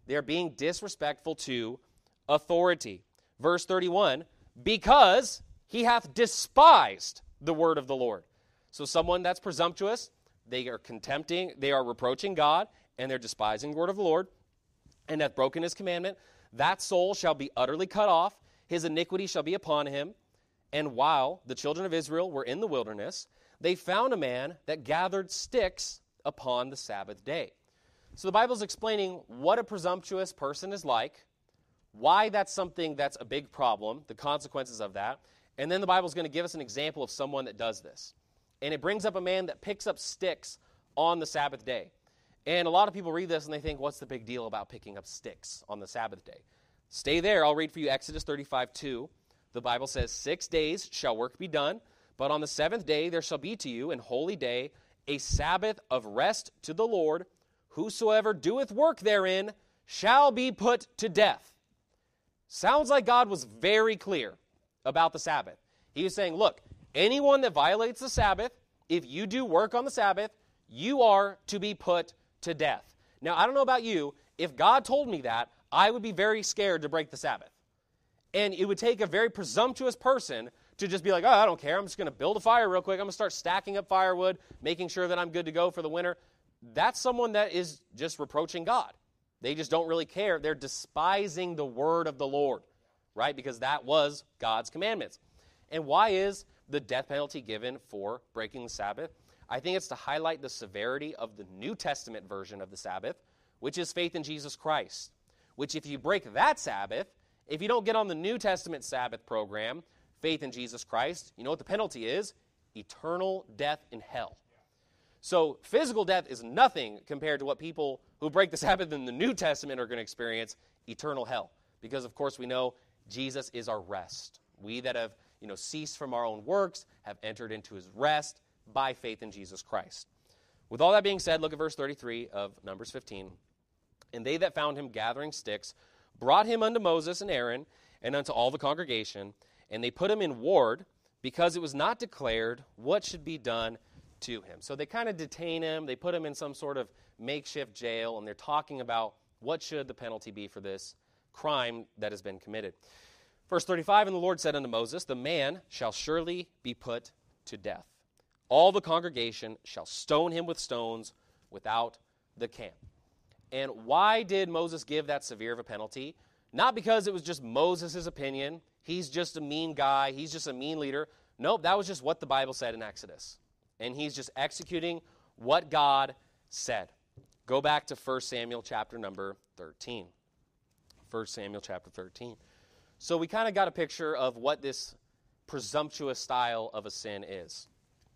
They are being disrespectful to authority. Verse thirty-one, because he hath despised the word of the Lord. So someone that's presumptuous, they are contempting, they are reproaching God, and they're despising the word of the Lord, and hath broken his commandment. That soul shall be utterly cut off, his iniquity shall be upon him. And while the children of Israel were in the wilderness, they found a man that gathered sticks upon the Sabbath day. So the Bible is explaining what a presumptuous person is like, why that's something that's a big problem, the consequences of that, and then the Bible is going to give us an example of someone that does this. And it brings up a man that picks up sticks on the Sabbath day. And a lot of people read this and they think, what's the big deal about picking up sticks on the Sabbath day? Stay there. I'll read for you Exodus thirty-five two. The Bible says, six days shall work be done, but on the seventh day there shall be to you an holy day, a Sabbath of rest to the Lord. Whosoever doeth work therein shall be put to death. Sounds like God was very clear about the Sabbath. He was saying, look, anyone that violates the Sabbath, if you do work on the Sabbath, you are to be put to death. Now, I don't know about you. If God told me that, I would be very scared to break the Sabbath. And it would take a very presumptuous person to just be like, oh, I don't care. I'm just going to build a fire real quick. I'm going to start stacking up firewood, making sure that I'm good to go for the winter. That's someone that is just reproaching God. They just don't really care. They're despising the word of the Lord, right? Because that was God's commandments. And why is the death penalty given for breaking the Sabbath? I think it's to highlight the severity of the New Testament version of the Sabbath, which is faith in Jesus Christ. Which if you break that Sabbath, if you don't get on the New Testament Sabbath program, faith in Jesus Christ, you know what the penalty is? Eternal death in hell. So physical death is nothing compared to what people who break the Sabbath in the New Testament are going to experience, eternal hell. Because, of course, we know Jesus is our rest. We that have, you know, ceased from our own works have entered into his rest by faith in Jesus Christ. With all that being said, look at verse thirty-three of Numbers fifteen. And they that found him gathering sticks brought him unto Moses and Aaron and unto all the congregation, and they put him in ward because it was not declared what should be done to him. So they kind of detain him. They put him in some sort of makeshift jail, and they're talking about what should the penalty be for this crime that has been committed. Verse thirty-five, and the Lord said unto Moses, the man shall surely be put to death. All the congregation shall stone him with stones without the camp. And why did Moses give that severe of a penalty? Not because it was just Moses' opinion. He's just a mean guy. He's just a mean leader. Nope, that was just what the Bible said in Exodus. And he's just executing what God said. Go back to First Samuel chapter number thirteen. First Samuel chapter thirteen. So we kind of got a picture of what this presumptuous style of a sin is.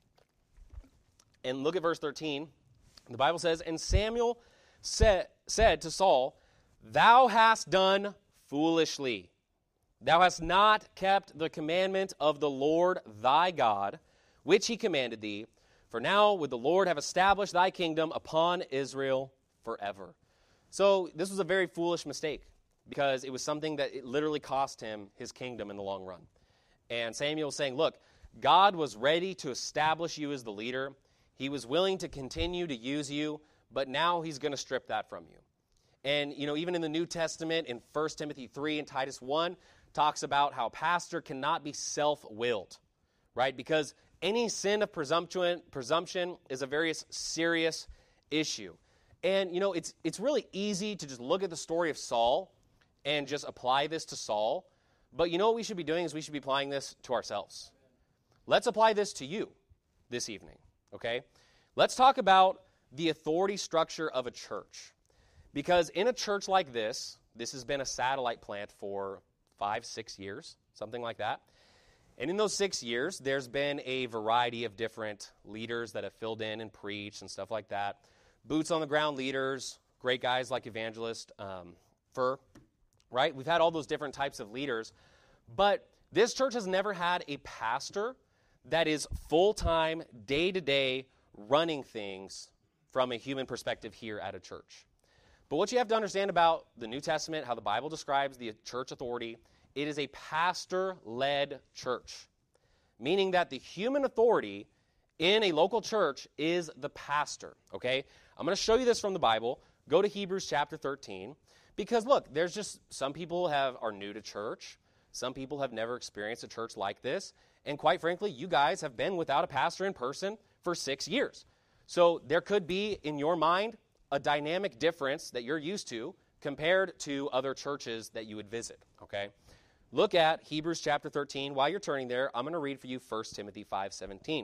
And look at verse thirteen. The Bible says, and Samuel said, said to Saul, thou hast done foolishly. Thou hast not kept the commandment of the Lord thy God, which he commanded thee. For now would the Lord have established thy kingdom upon Israel forever. So this was a very foolish mistake because it was something that it literally cost him his kingdom in the long run. And Samuel was saying, look, God was ready to establish you as the leader. He was willing to continue to use you, but now he's going to strip that from you. And, you know, even in the New Testament, in First Timothy three and Titus one, talks about how a pastor cannot be self-willed, right? Because any sin of presumption, presumption is a very serious issue. And, you know, it's it's really easy to just look at the story of Saul and just apply this to Saul. But you know what we should be doing is we should be applying this to ourselves. Let's apply this to you this evening, okay? Let's talk about the authority structure of a church. Because in a church like this, this has been a satellite plant for five, six years, something like that. And in those six years, there's been a variety of different leaders that have filled in and preached and stuff like that. Boots on the ground leaders, great guys like Evangelist um, Fur, right? We've had all those different types of leaders. But this church has never had a pastor that is full-time, day-to-day running things from a human perspective here at a church. But what you have to understand about the New Testament, how the Bible describes the church authority, it is a pastor-led church, meaning that the human authority in a local church is the pastor, okay? I'm going to show you this from the Bible. Go to Hebrews chapter thirteen, Because look, there's just some people have are new to church. Some people have never experienced a church like this. And quite frankly, you guys have been without a pastor in person for six years. So there could be, in your mind, a dynamic difference that you're used to compared to other churches that you would visit, okay? Look at Hebrews chapter thirteen. While you're turning there, I'm going to read for you First Timothy five seventeen.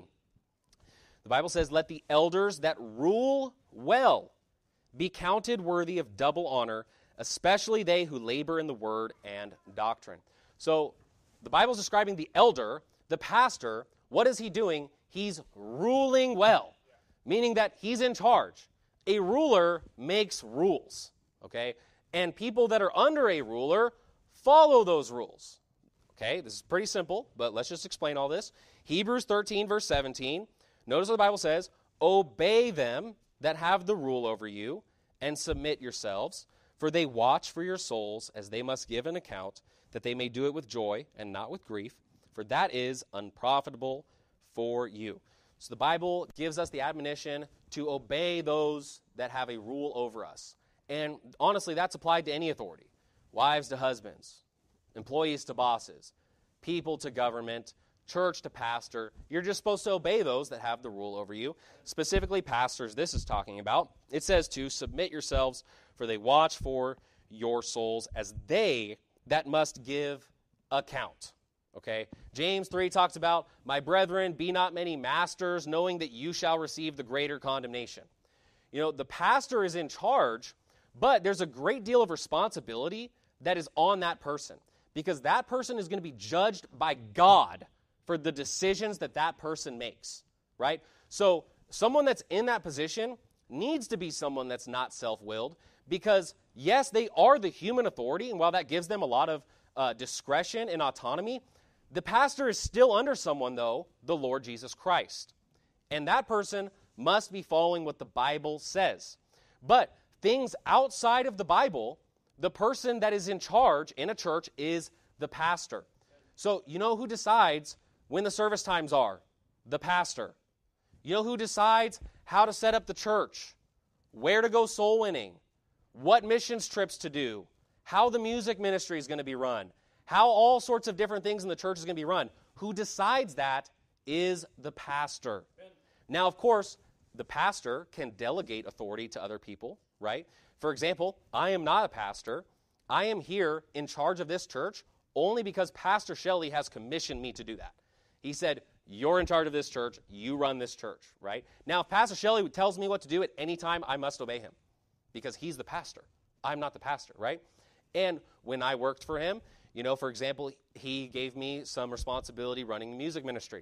The Bible says, "Let the elders that rule well be counted worthy of double honor, especially they who labor in the word and doctrine." So the Bible's describing the elder, the pastor. What is he doing? He's ruling well, meaning that he's in charge. A ruler makes rules, okay? And people that are under a ruler follow those rules, okay? This is pretty simple, but let's just explain all this. Hebrews thirteen, verse seventeen. Notice what the Bible says, "Obey them that have the rule over you, and submit yourselves, for they watch for your souls, as they must give an account, that they may do it with joy and not with grief, for that is unprofitable for you." So the Bible gives us the admonition to obey those that have a rule over us. And honestly, that's applied to any authority. Wives to husbands, employees to bosses, people to government, church to pastor. You're just supposed to obey those that have the rule over you. Specifically, pastors, this is talking about. It says to submit yourselves, for they watch for your souls, as they that must give account. Okay? James three talks about, "My brethren, be not many masters, knowing that you shall receive the greater condemnation." You know, the pastor is in charge, but there's a great deal of responsibility that is on that person, because that person is going to be judged by God for the decisions that that person makes, right? So someone that's in that position needs to be someone that's not self-willed, because yes, they are the human authority, and while that gives them a lot of uh, discretion and autonomy, the pastor is still under someone, though, the Lord Jesus Christ. And that person must be following what the Bible says. But things outside of the Bible, the person that is in charge in a church is the pastor. So you know who decides when the service times are? The pastor. You know who decides how to set up the church, where to go soul winning, what missions trips to do, how the music ministry is going to be run, how all sorts of different things in the church is going to be run. Who decides that is the pastor. Now, of course, the pastor can delegate authority to other people, right? For example, I am not a pastor. I am here in charge of this church only because Pastor Shelley has commissioned me to do that. He said, "You're in charge of this church. You run this church," right? Now, if Pastor Shelley tells me what to do at any time, I must obey him because he's the pastor. I'm not the pastor, right? And when I worked for him, you know, for example, he gave me some responsibility running the music ministry.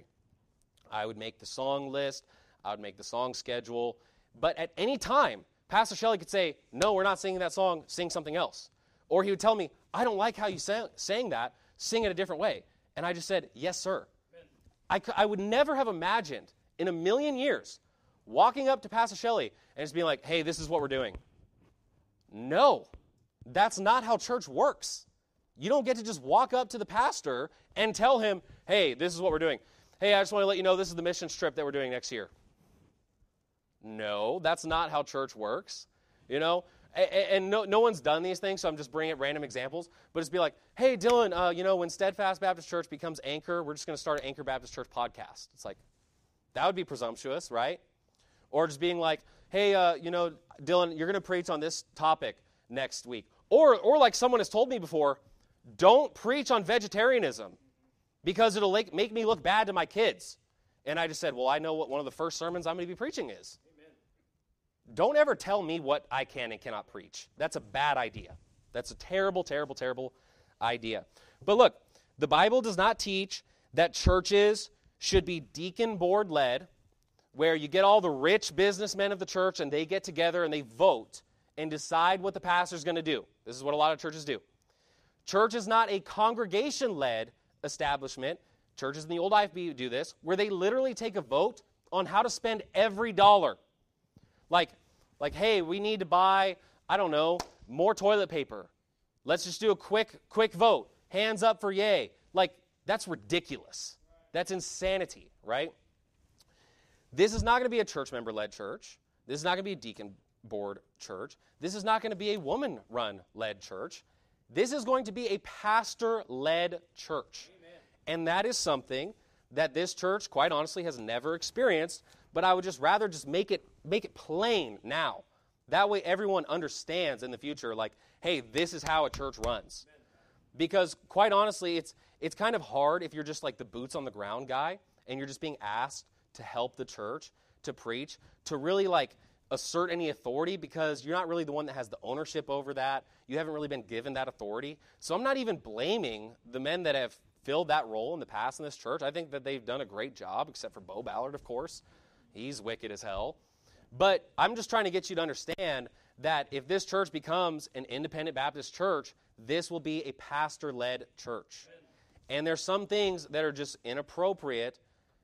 I would make the song list. I would make the song schedule. But at any time, Pastor Shelley could say, "No, we're not singing that song. Sing something else." Or he would tell me, "I don't like how you sang, sang that. Sing it a different way." And I just said, "Yes, sir." I, could, I would never have imagined in a million years walking up to Pastor Shelley and just being like, "Hey, this is what we're doing." No, that's not how church works. You don't get to just walk up to the pastor and tell him, "Hey, this is what we're doing. Hey, I just want to let you know this is the missions trip that we're doing next year." No, that's not how church works, you know? And, and no, no one's done these things, so I'm just bringing up random examples. But it's be like, "Hey, Dylan, uh, you know, when Steadfast Baptist Church becomes Anchor, we're just going to start an Anchor Baptist Church podcast." It's like, that would be presumptuous, right? Or just being like, "Hey, uh, you know, Dylan, you're going to preach on this topic next week." Or, or like someone has told me before, "Don't preach on vegetarianism because it'll like, make me look bad to my kids." And I just said, "Well, I know what one of the first sermons I'm going to be preaching is." Amen. Don't ever tell me what I can and cannot preach. That's a bad idea. That's a terrible, terrible, terrible idea. But look, the Bible does not teach that churches should be deacon board led, where you get all the rich businessmen of the church and they get together and they vote and decide what the pastor's going to do. This is what a lot of churches do. Church is not a congregation-led establishment. Churches in the old I F B do this, where they literally take a vote on how to spend every dollar. Like, like, "Hey, we need to buy, I don't know, more toilet paper. Let's just do a quick, quick vote. Hands up for yay." Like, that's ridiculous. That's insanity, right? This is not going to be a church member-led church. This is not going to be a deacon board church. This is not going to be a woman-run led church. This is going to be a pastor-led church. Amen. And that is something that this church, quite honestly, has never experienced, but I would just rather just make it make it plain now. That way everyone understands in the future, like, hey, this is how a church runs. Amen. Because quite honestly, it's it's kind of hard if you're just like the boots on the ground guy and you're just being asked to help the church, to preach, to really like assert any authority, because you're not really the one that has the ownership over that. You haven't really been given that authority. So I'm not even blaming the men that have filled that role in the past in this church. I think that they've done a great job, except for Bo Ballard, of course. He's wicked as hell. But I'm just trying to get you to understand that if this church becomes an independent Baptist church, this will be a pastor-led church. And there's some things that are just inappropriate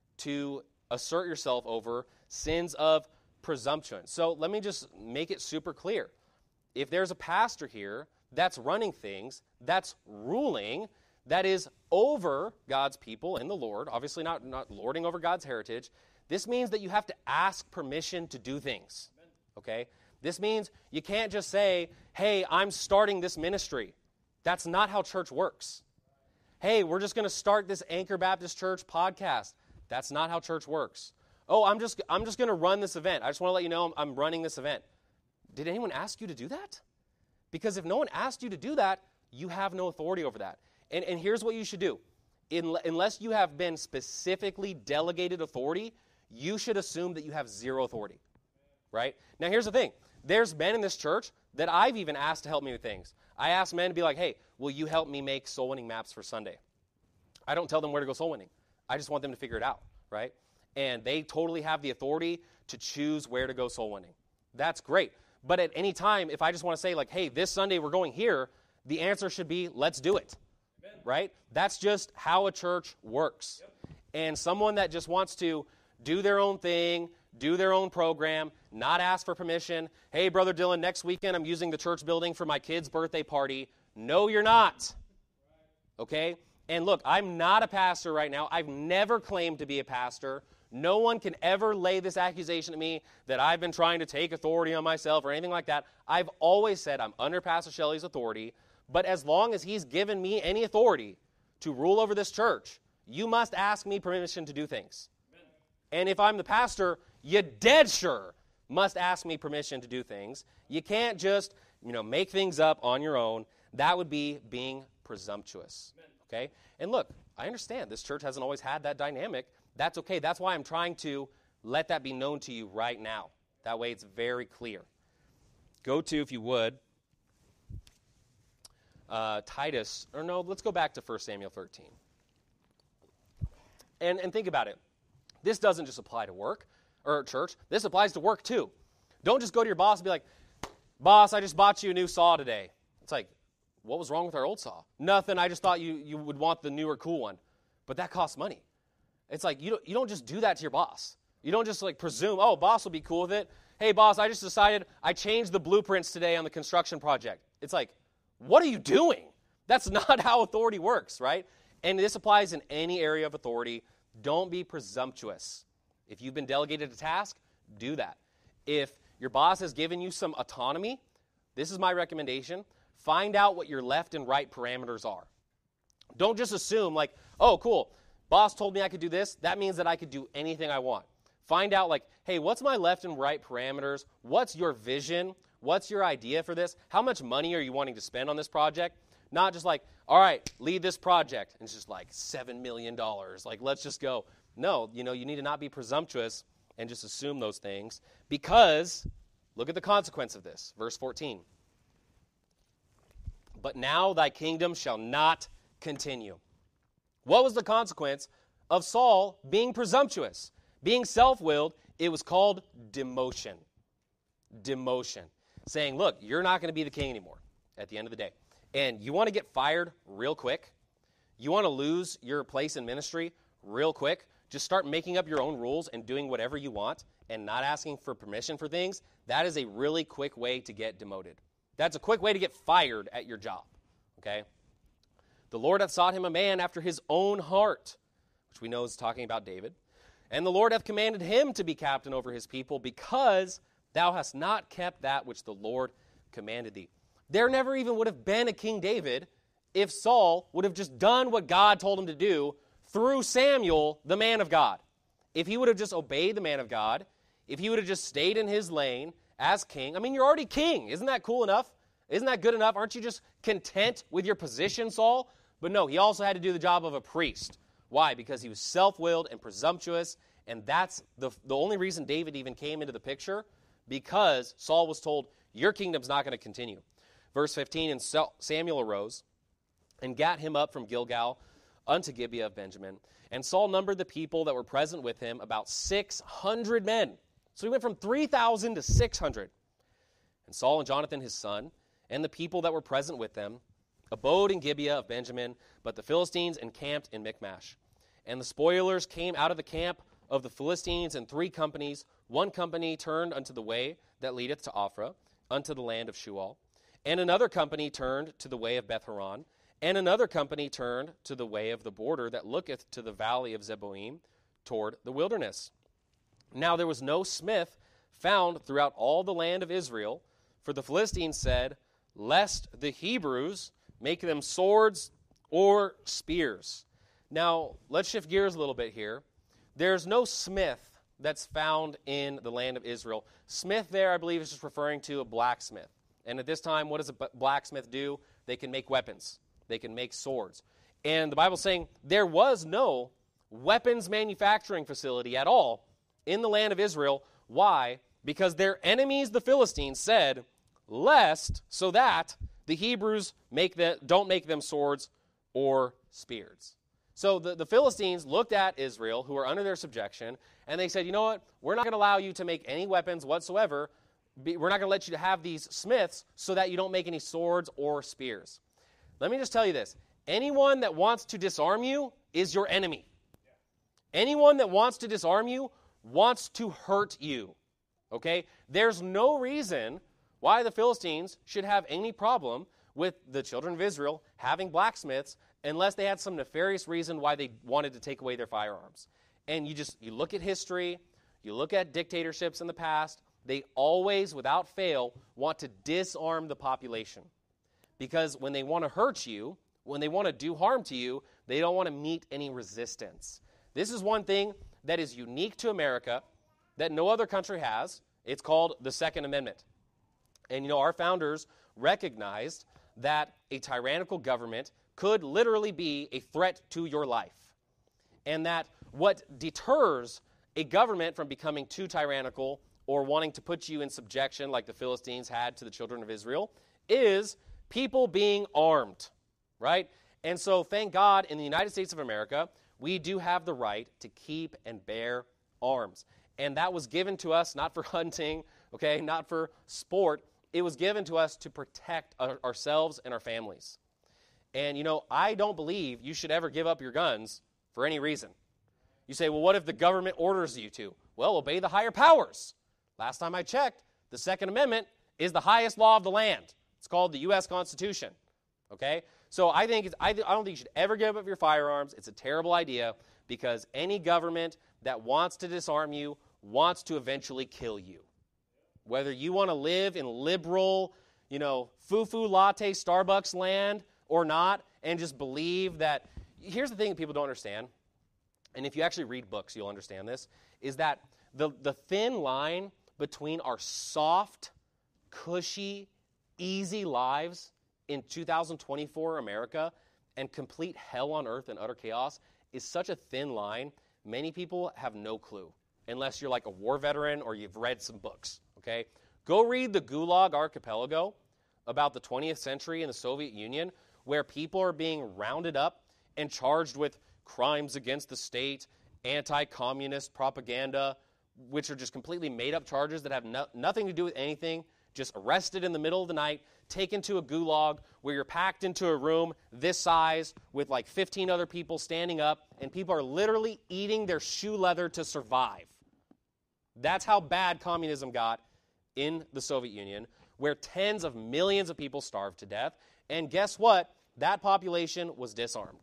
to assert yourself over, sins of presumption. So let me just make it super clear. If there's a pastor here that's running things, that's ruling, that is over God's people and the Lord, obviously not, not lording over God's heritage, this means that you have to ask permission to do things, okay? This means you can't just say, hey, I'm starting this ministry. That's not how church works. Hey, we're just going to start this Anchor Baptist Church podcast. That's not how church works. Oh, I'm just I'm just going to run this event. I just want to let you know I'm, I'm running this event. Did anyone ask you to do that? Because if no one asked you to do that, you have no authority over that. And, and here's what you should do. In, unless you have been specifically delegated authority, you should assume that you have zero authority, right? Now, here's the thing. There's men in this church that I've even asked to help me with things. I ask men to be like, hey, will you help me make soul winning maps for Sunday? I don't tell them where to go soul winning. I just want them to figure it out, right? And they totally have the authority to choose where to go soul winning. That's great. But at any time, if I just want to say like, hey, this Sunday we're going here, the answer should be, let's do it, Amen. Right? That's just how a church works. Yep. And someone that just wants to do their own thing, do their own program, not ask for permission. Hey, Brother Dylan, next weekend I'm using the church building for my kid's birthday party. No, you're not. Okay? And look, I'm not a pastor right now. I've never claimed to be a pastor. No one can ever lay this accusation at me that I've been trying to take authority on myself or anything like that. I've always said I'm under Pastor Shelley's authority, but as long as he's given me any authority to rule over this church, you must ask me permission to do things. Amen. And if I'm the pastor, you dead sure must ask me permission to do things. You can't just, you know, make things up on your own. That would be being presumptuous. Amen. Okay? And look, I understand this church hasn't always had that dynamic. That's okay. That's why I'm trying to let that be known to you right now. That way it's very clear. Go to, if you would, uh, Titus, or no, let's go back to First Samuel thirteen. And, and think about it. This doesn't just apply to work or church. This applies to work too. Don't just go to your boss and be like, boss, I just bought you a new saw today. It's like, what was wrong with our old saw? Nothing. I just thought you, you would want the newer, cool one. But that costs money. It's like, you don't, you don't just do that to your boss. You don't just like presume, oh, boss will be cool with it. Hey, boss, I just decided I changed the blueprints today on the construction project. It's like, what are you doing? That's not how authority works, right? And this applies in any area of authority. Don't be presumptuous. If you've been delegated a task, do that. If your boss has given you some autonomy, this is my recommendation. Find out what your left and right parameters are. Don't just assume like, oh, cool. Boss told me I could do this. That means that I could do anything I want. Find out like, hey, what's my left and right parameters? What's your vision? What's your idea for this? How much money are you wanting to spend on this project? Not just like, all right, lead this project. And it's just like seven million dollars. Like, let's just go. No, you know, you need to not be presumptuous and just assume those things, because look at the consequence of this. Verse fourteen. But now thy kingdom shall not continue. What was the consequence of Saul being presumptuous, being self-willed? It was called demotion. Demotion. Saying, look, you're not going to be the king anymore at the end of the day. And you want to get fired real quick? You want to lose your place in ministry real quick? Just start making up your own rules and doing whatever you want and not asking for permission for things. That is a really quick way to get demoted. That's a quick way to get fired at your job, okay? The Lord hath sought him a man after his own heart, which we know is talking about David. And the Lord hath commanded him to be captain over his people, because Thou hast not kept that which the Lord commanded thee. There never even would have been a King David if Saul would have just done what God told him to do through Samuel, the man of God. If he would have just obeyed the man of God, if he would have just stayed in his lane as king. I mean, you're already king. Isn't that cool enough? Isn't that good enough? Aren't you just content with your position, Saul? But no, he also had to do the job of a priest. Why? Because he was self-willed and presumptuous, and that's the, the only reason David even came into the picture, because Saul was told, your kingdom's not going to continue. Verse fifteen, and Samuel arose and gat him up from Gilgal unto Gibeah of Benjamin. And Saul numbered the people that were present with him, about six hundred men. So he went from three thousand to six hundred. And Saul and Jonathan his son, and the people that were present with them, abode in Gibeah of Benjamin, but the Philistines encamped in Michmash. And the spoilers came out of the camp of the Philistines in three companies. One company turned unto the way that leadeth to Ophrah, unto the land of Shual. And another company turned to the way of Beth-horon. And another company turned to the way of the border that looketh to the valley of Zeboim, toward the wilderness. Now there was no smith found throughout all the land of Israel, for the Philistines said, lest the Hebrews make them swords or spears. Now, let's shift gears a little bit here. There's no smith that's found in the land of Israel. Smith there, I believe, is just referring to a blacksmith. And at this time, what does a blacksmith do? They can make weapons. They can make swords. And the Bible's saying there was no weapons manufacturing facility at all in the land of Israel. Why? Because their enemies, the Philistines, said, lest, so that the Hebrews make the, don't make them swords or spears. So the, the Philistines looked at Israel, who were under their subjection, and they said, you know what? We're not going to allow you to make any weapons whatsoever. We're not going to let you have these smiths so that you don't make any swords or spears. Let me just tell you this. Anyone that wants to disarm you is your enemy. Anyone that wants to disarm you wants to hurt you. Okay? There's no reason why the Philistines should have any problem with the children of Israel having blacksmiths unless they had some nefarious reason why they wanted to take away their firearms. And you just, you look at history, you look at dictatorships in the past, they always, without fail, want to disarm the population. Because when they want to hurt you, when they want to do harm to you, they don't want to meet any resistance. This is one thing that is unique to America that no other country has. It's called the Second Amendment. And you know, our founders recognized that a tyrannical government could literally be a threat to your life. And that what deters a government from becoming too tyrannical or wanting to put you in subjection like the Philistines had to the children of Israel is people being armed, right? And so thank God in the United States of America, we do have the right to keep and bear arms. And that was given to us not for hunting, okay, not for sport. It was given to us to protect our, ourselves and our families. And, you know, I don't believe you should ever give up your guns for any reason. You say, well, what if the government orders you to? Well, obey the higher powers. Last time I checked, the Second Amendment is the highest law of the land. It's called the U S Constitution, okay? So I think it's, I, I don't think you should ever give up your firearms. It's a terrible idea because any government that wants to disarm you wants to eventually kill you. Whether you want to live in liberal, you know, foo-foo latte Starbucks land or not, and just believe that, here's the thing that people don't understand, and if you actually read books, you'll understand this, is that the, the thin line between our soft, cushy, easy lives in two thousand twenty-four America and complete hell on earth and utter chaos is such a thin line, many people have no clue, unless you're like a war veteran or you've read some books, okay? Go read the Gulag Archipelago about the twentieth century in the Soviet Union, where people are being rounded up and charged with crimes against the state, anti-communist propaganda, which are just completely made-up charges that have no, nothing to do with anything, just arrested in the middle of the night, taken to a gulag where you're packed into a room this size with like fifteen other people standing up, and people are literally eating their shoe leather to survive. That's how bad communism got in the Soviet Union, where tens of millions of people starved to death. And guess what? That population was disarmed.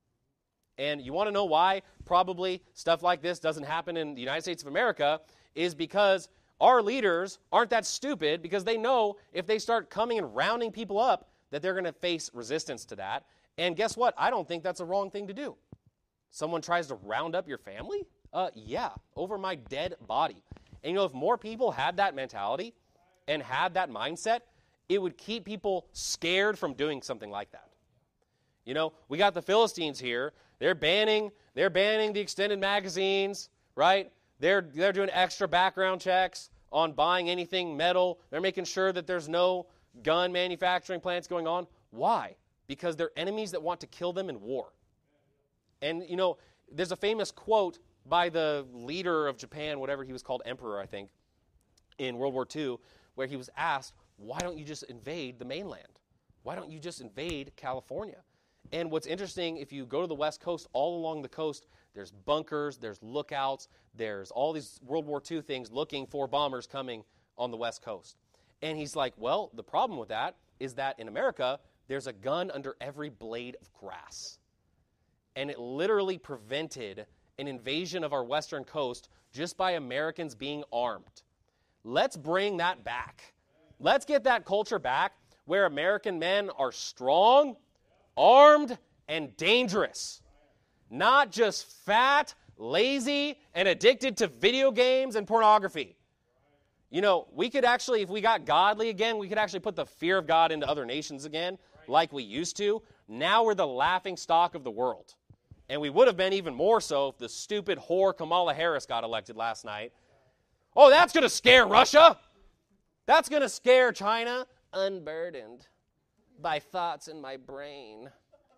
And you want to know why probably stuff like this doesn't happen in the United States of America is because our leaders aren't that stupid because they know if they start coming and rounding people up that they're going to face resistance to that. And guess what? I don't think that's a wrong thing to do. Someone tries to round up your family? Uh, yeah, over my dead body. And you know, if more people had that mentality and had that mindset, it would keep people scared from doing something like that. You know, we got the Philistines here. They're banning, they're banning the extended magazines, right? They're they're doing extra background checks on buying anything metal. They're making sure that there's no gun manufacturing plants going on. Why? Because they're enemies that want to kill them in war. And, you know, there's a famous quote by the leader of Japan, whatever he was called, emperor, I think, in World War Two, where he was asked, why don't you just invade the mainland? Why don't you just invade California? And what's interesting, if you go to the West Coast, all along the coast, there's bunkers, there's lookouts, there's all these World War Two things looking for bombers coming on the West Coast. And he's like, well, the problem with that is that in America, there's a gun under every blade of grass. And it literally prevented an invasion of our western coast just by Americans being armed. Let's bring that back. Let's get that culture back where American men are strong, armed, and dangerous. Not just fat, lazy, and addicted to video games and pornography. You know, we could actually, if we got godly again, we could actually put the fear of God into other nations again, like we used to. Now we're the laughing stock of the world. And we would have been even more so if the stupid whore Kamala Harris got elected last night. Oh, that's going to scare Russia. That's going to scare China. Unburdened by thoughts in my brain.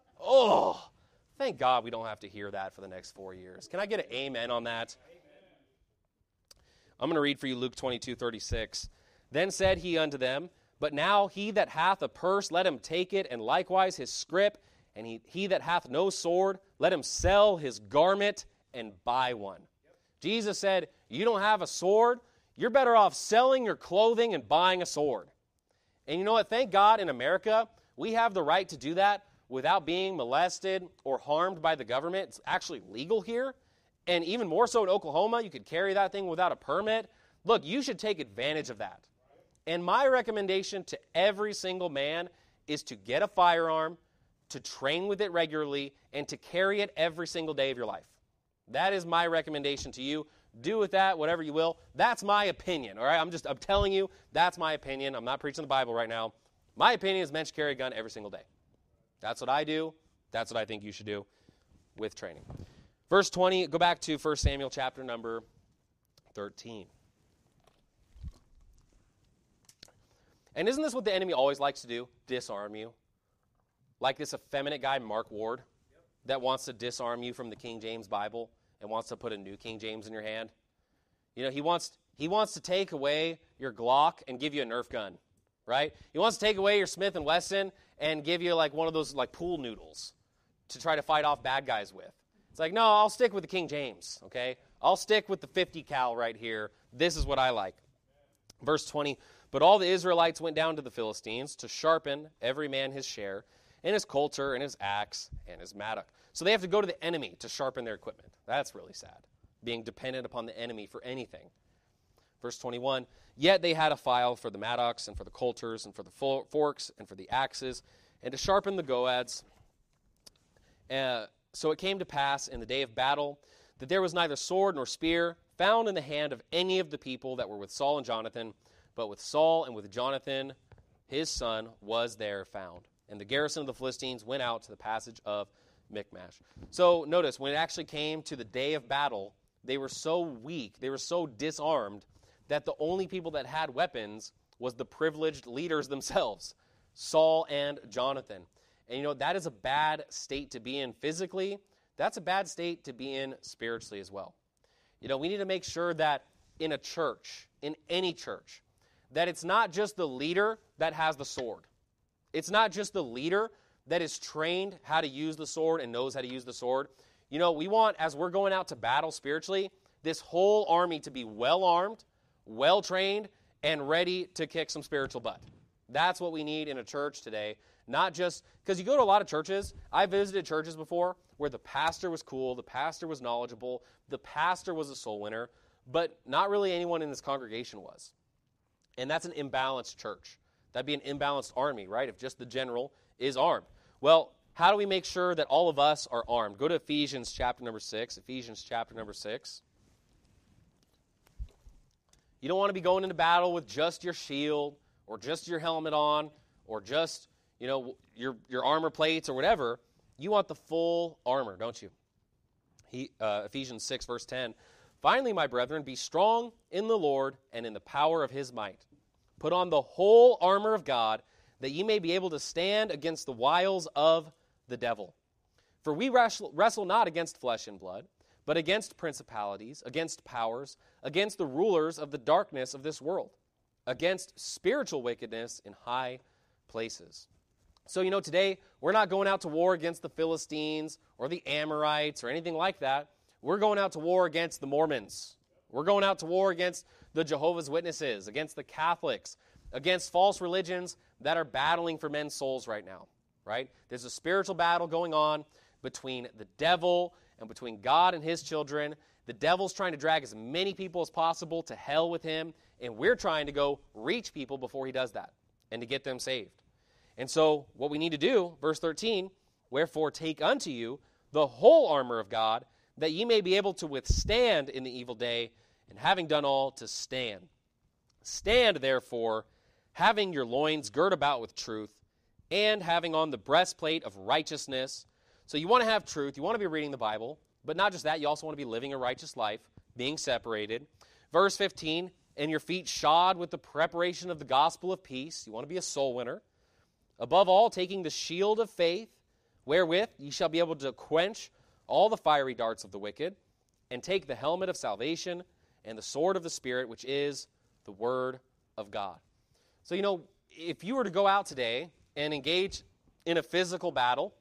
Oh, thank God we don't have to hear that for the next four years. Can I get an amen on that? I'm going to read for you Luke twenty-two thirty-six. Then said he unto them, but now he that hath a purse, let him take it, and likewise his scrip, and he, he that hath no sword, let him sell his garment and buy one. Jesus said, you don't have a sword, you're better off selling your clothing and buying a sword. And you know what? Thank God in America, we have the right to do that without being molested or harmed by the government. It's actually legal here. And even more so in Oklahoma, you could carry that thing without a permit. Look, you should take advantage of that. And my recommendation to every single man is to get a firearm, to train with it regularly, and to carry it every single day of your life. That is my recommendation to you. Do with that whatever you will. That's my opinion, all right? I'm just, I'm telling you, that's my opinion. I'm not preaching the Bible right now. My opinion is men should carry a gun every single day. That's what I do. That's what I think you should do with training. Verse twenty, go back to First Samuel chapter number thirteen. And isn't this what the enemy always likes to do? Disarm you. Like this effeminate guy, Mark Ward, that wants to disarm you from the King James Bible and wants to put a new King James in your hand. You know, he wants he wants to take away your Glock and give you a Nerf gun, right? He wants to take away your Smith and Wesson and give you like one of those like pool noodles to try to fight off bad guys with. It's like, no, I'll stick with the King James, okay? I'll stick with the fifty cal right here. This is what I like. Verse twenty, but all the Israelites went down to the Philistines to sharpen every man his share, and his coulter, and his axe, and his mattock. So they have to go to the enemy to sharpen their equipment. That's really sad, being dependent upon the enemy for anything. Verse twenty-one, yet they had a file for the mattocks, and for the coulters, and for the forks, and for the axes, and to sharpen the goads. Uh, so it came to pass in the day of battle that there was neither sword nor spear found in the hand of any of the people that were with Saul and Jonathan, but with Saul and with Jonathan, his son, was there found. And the garrison of the Philistines went out to the passage of Michmash. So notice, when it actually came to the day of battle, they were so weak, they were so disarmed, that the only people that had weapons was the privileged leaders themselves, Saul and Jonathan. And you know, that is a bad state to be in physically. That's a bad state to be in spiritually as well. You know, we need to make sure that in a church, in any church, that it's not just the leader that has the sword. It's not just the leader that is trained how to use the sword and knows how to use the sword. You know, we want, as we're going out to battle spiritually, this whole army to be well-armed, well-trained, and ready to kick some spiritual butt. That's what we need in a church today. Not just, because you go to a lot of churches, I visited churches before where the pastor was cool, the pastor was knowledgeable, the pastor was a soul winner, but not really anyone in this congregation was. And that's an imbalanced church. That'd be an imbalanced army, right, if just the general is armed. Well, how do we make sure that all of us are armed? Go to Ephesians chapter number six. Ephesians chapter number six. You don't want to be going into battle with just your shield or just your helmet on or just, you know, your, your armor plates or whatever. You want the full armor, don't you? He, uh, Ephesians six, verse ten. Finally, my brethren, be strong in the Lord and in the power of his might. Put on the whole armor of God, that ye may be able to stand against the wiles of the devil. For we wrestle, wrestle not against flesh and blood, but against principalities, against powers, against the rulers of the darkness of this world, against spiritual wickedness in high places. So, you know, today, we're not going out to war against the Philistines or the Amorites or anything like that. We're going out to war against the Mormons. We're going out to war against the Jehovah's Witnesses, against the Catholics, against false religions that are battling for men's souls right now, right? There's a spiritual battle going on between the devil and between God and his children. The devil's trying to drag as many people as possible to hell with him, and we're trying to go reach people before he does that and to get them saved. And so what we need to do, verse thirteen, wherefore take unto you the whole armor of God, that ye may be able to withstand in the evil day, and having done all, to stand. Stand, therefore, having your loins girt about with truth, and having on the breastplate of righteousness. So you want to have truth, you want to be reading the Bible, but not just that, you also want to be living a righteous life, being separated. Verse fifteen, and your feet shod with the preparation of the gospel of peace. You want to be a soul winner. Above all, taking the shield of faith, wherewith ye shall be able to quench all the fiery darts of the wicked, and take the helmet of salvation and the sword of the Spirit, which is the word of God. So, you know, if you were to go out today and engage in a physical battle,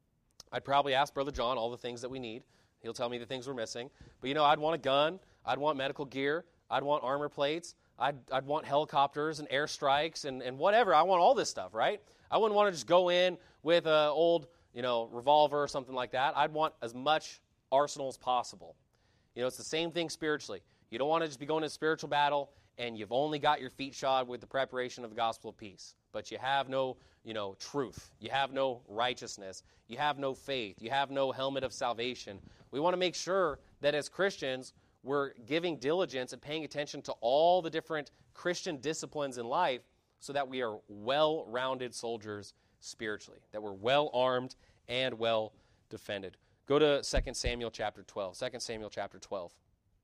I'd probably ask Brother John all the things that we need. He'll tell me the things we're missing. But, you know, I'd want a gun. I'd want medical gear. I'd want armor plates. I'd, I'd want helicopters and airstrikes and, and whatever. I want all this stuff, right? I wouldn't want to just go in with an old, you know, revolver or something like that. I'd want as much arsenal as possible. You know, it's the same thing spiritually. You don't want to just be going to a spiritual battle and you've only got your feet shod with the preparation of the gospel of peace, but you have no, you know, truth. You have no righteousness. You have no faith. You have no helmet of salvation. We want to make sure that as Christians, we're giving diligence and paying attention to all the different Christian disciplines in life so that we are well-rounded soldiers spiritually, that we're well-armed and well-defended. Go to Second Samuel chapter twelve. Second Samuel chapter twelve.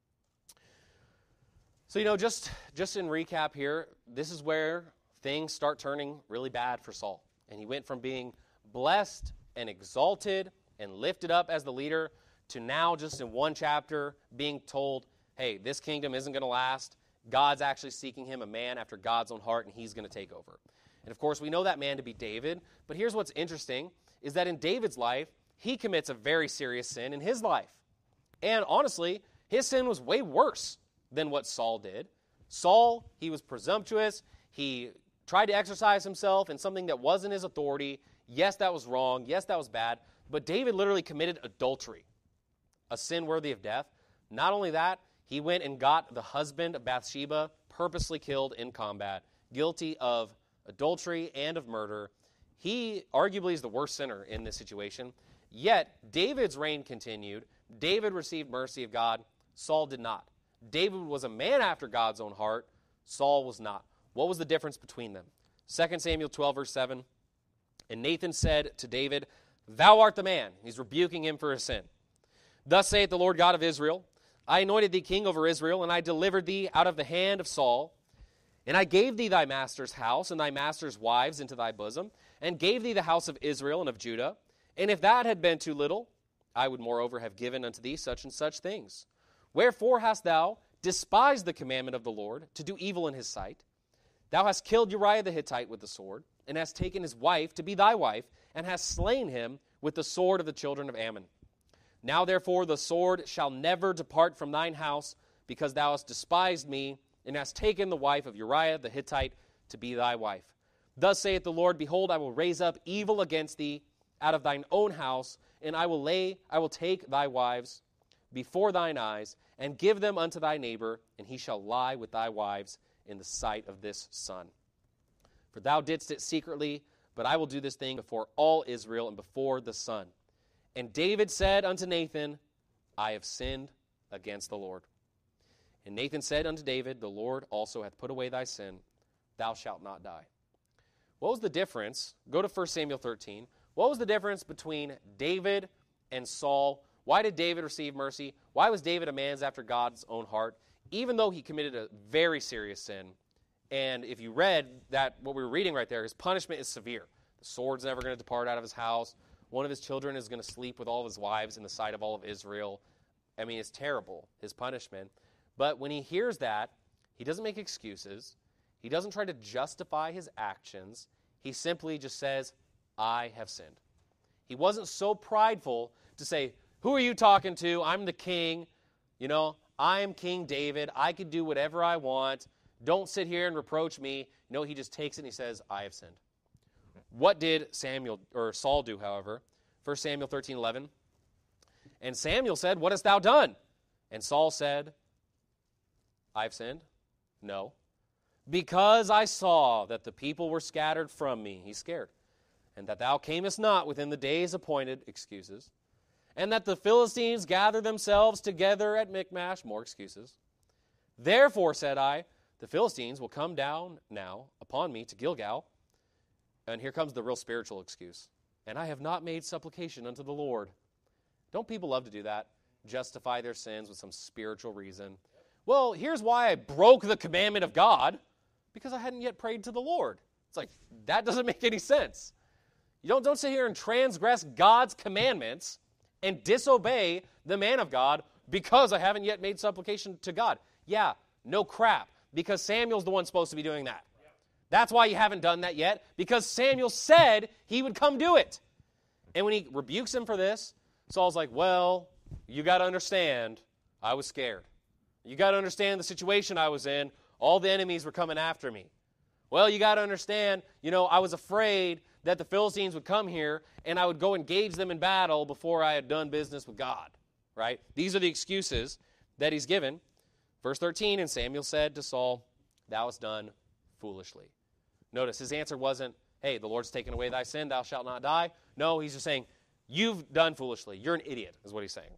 So, you know, just, just in recap here, this is where things start turning really bad for Saul. And he went from being blessed and exalted and lifted up as the leader to now just in one chapter being told, hey, this kingdom isn't going to last. God's actually seeking him a man after God's own heart, and he's going to take over. And, of course, we know that man to be David. But here's what's interesting, is that in David's life, he commits a very serious sin in his life. And, honestly, his sin was way worse than what Saul did. Saul, he was presumptuous. He tried to exercise himself in something that wasn't his authority. Yes, that was wrong. Yes, that was bad. But David literally committed adultery, a sin worthy of death. Not only that, he went and got the husband of Bathsheba purposely killed in combat, guilty of adultery and of murder. He arguably is the worst sinner in this situation. Yet, David's reign continued. David received mercy of God. Saul did not. David was a man after God's own heart. Saul was not. What was the difference between them? Second Samuel twelve, verse seven. And Nathan said to David, thou art the man. He's rebuking him for his sin. Thus saith the Lord God of Israel, I anointed thee king over Israel, and I delivered thee out of the hand of Saul. And I gave thee thy master's house and thy master's wives into thy bosom, and gave thee the house of Israel and of Judah. And if that had been too little, I would moreover have given unto thee such and such things. Wherefore hast thou despised the commandment of the Lord, to do evil in his sight? Thou hast killed Uriah the Hittite with the sword, and hast taken his wife to be thy wife, and hast slain him with the sword of the children of Ammon. Now therefore the sword shall never depart from thine house, because thou hast despised me, and hast taken the wife of Uriah the Hittite to be thy wife. Thus saith the Lord, behold, I will raise up evil against thee out of thine own house, and I will lay, I will take thy wives, before thine eyes, and give them unto thy neighbor, and he shall lie with thy wives in the sight of this sun. For thou didst it secretly, but I will do this thing before all Israel and before the sun. And David said unto Nathan, I have sinned against the Lord. And Nathan said unto David, the Lord also hath put away thy sin, thou shalt not die. What was the difference? Go to First Samuel thirteen. What was the difference between David and Saul? Why did David receive mercy? Why was David a man after God's own heart, even though he committed a very serious sin? And if you read that, what we were reading right there, his punishment is severe. The sword's never going to depart out of his house. One of his children is going to sleep with all of his wives in the sight of all of Israel. I mean, it's terrible, his punishment. But when he hears that, he doesn't make excuses. He doesn't try to justify his actions. He simply just says, I have sinned. He wasn't so prideful to say, who are you talking to? I'm the king. You know, I am King David. I can do whatever I want. Don't sit here and reproach me. No, he just takes it and he says, I have sinned. What did Samuel or Saul do, however? First Samuel thirteen eleven. And Samuel said, what hast thou done? And Saul said, I have sinned? No. Because I saw that the people were scattered from me. He's scared. And that thou camest not within the days appointed, excuses. And that the Philistines gather themselves together at Michmash, more excuses. Therefore, said I, the Philistines will come down now upon me to Gilgal. And here comes the real spiritual excuse. And I have not made supplication unto the Lord. Don't people love to do that? Justify their sins with some spiritual reason. Well, here's why I broke the commandment of God. Because I hadn't yet prayed to the Lord. It's like, that doesn't make any sense. You don't, don't sit here and transgress God's commandments and disobey the man of God because I haven't yet made supplication to God. Yeah, no crap. Because Samuel's the one supposed to be doing that. That's why you haven't done that yet, because Samuel said he would come do it. And when he rebukes him for this, Saul's like, well, you got to understand, I was scared. You got to understand the situation I was in. All the enemies were coming after me. Well, you got to understand, you know, I was afraid that the Philistines would come here and I would go engage them in battle before I had done business with God, right? These are the excuses that he's given. Verse thirteen, and Samuel said to Saul, thou hast done foolishly. Notice his answer wasn't, hey, the Lord's taken away thy sin, thou shalt not die. No, he's just saying, you've done foolishly. You're an idiot, is what he's saying.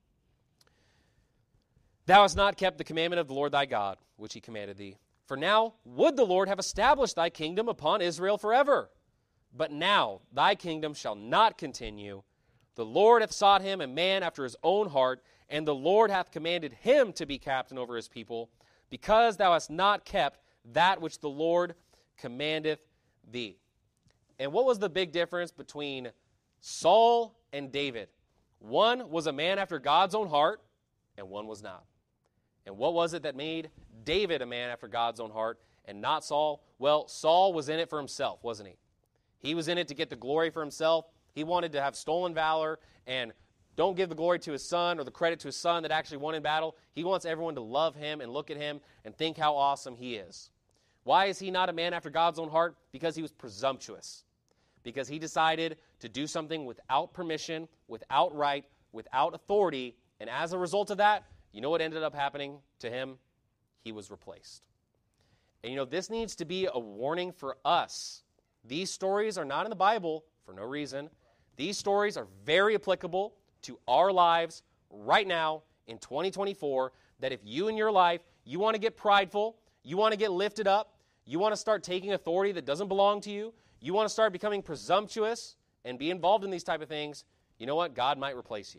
Thou hast not kept the commandment of the Lord thy God, which he commanded thee. For now would the Lord have established thy kingdom upon Israel forever. But now thy kingdom shall not continue. The Lord hath sought him a man after his own heart, and the Lord hath commanded him to be captain over his people, because thou hast not kept that which the Lord commandeth thee. And what was the big difference between Saul and David? One was a man after God's own heart, and one was not. And what was it that made David a man after God's own heart and not Saul? Well, Saul was in it for himself, wasn't he? He was in it to get the glory for himself. He wanted to have stolen valor and don't give the glory to his son or the credit to his son that actually won in battle. He wants everyone to love him and look at him and think how awesome he is. Why is he not a man after God's own heart? Because he was presumptuous. Because he decided to do something without permission, without right, without authority, and as a result of that, you know what ended up happening to him? He was replaced. And you know, this needs to be a warning for us. These stories are not in the Bible for no reason. These stories are very applicable to our lives right now in twenty twenty-four, that if you in your life, you want to get prideful, you want to get lifted up, you want to start taking authority that doesn't belong to you, you want to start becoming presumptuous and be involved in these type of things, you know what? God might replace you.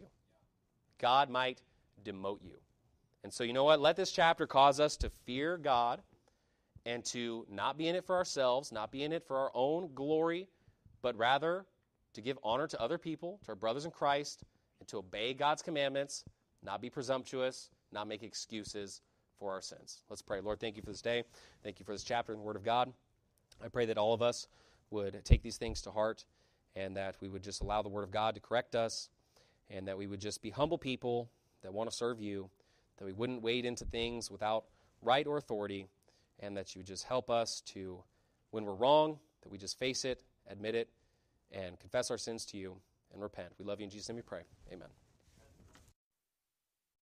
God might demote you. And so you know what? Let this chapter cause us to fear God and to not be in it for ourselves, not be in it for our own glory, but rather to give honor to other people, to our brothers in Christ, and to obey God's commandments, not be presumptuous, not make excuses for our sins. Let's pray. Lord, thank you for this day. Thank you for this chapter in the Word of God. I pray that all of us would take these things to heart and that we would just allow the Word of God to correct us and that we would just be humble people that want to serve you, that we wouldn't wade into things without right or authority, and that you would just help us to, when we're wrong, that we just face it, admit it, and confess our sins to you and repent. We love you in Jesus' name we pray. Amen.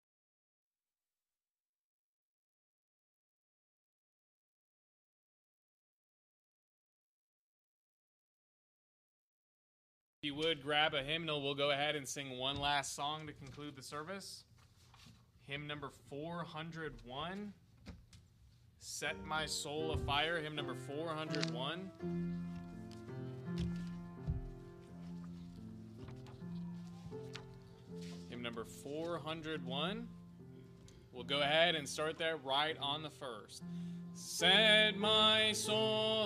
If you would grab a hymnal, we'll go ahead and sing one last song to conclude the service. Hymn number four hundred one. Set My Soul Afire, hymn number four hundred one. Hymn number four hundred one. We'll go ahead and start there right on the first. Set my soul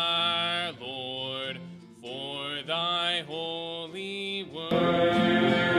afire, Lord, for thy holy word.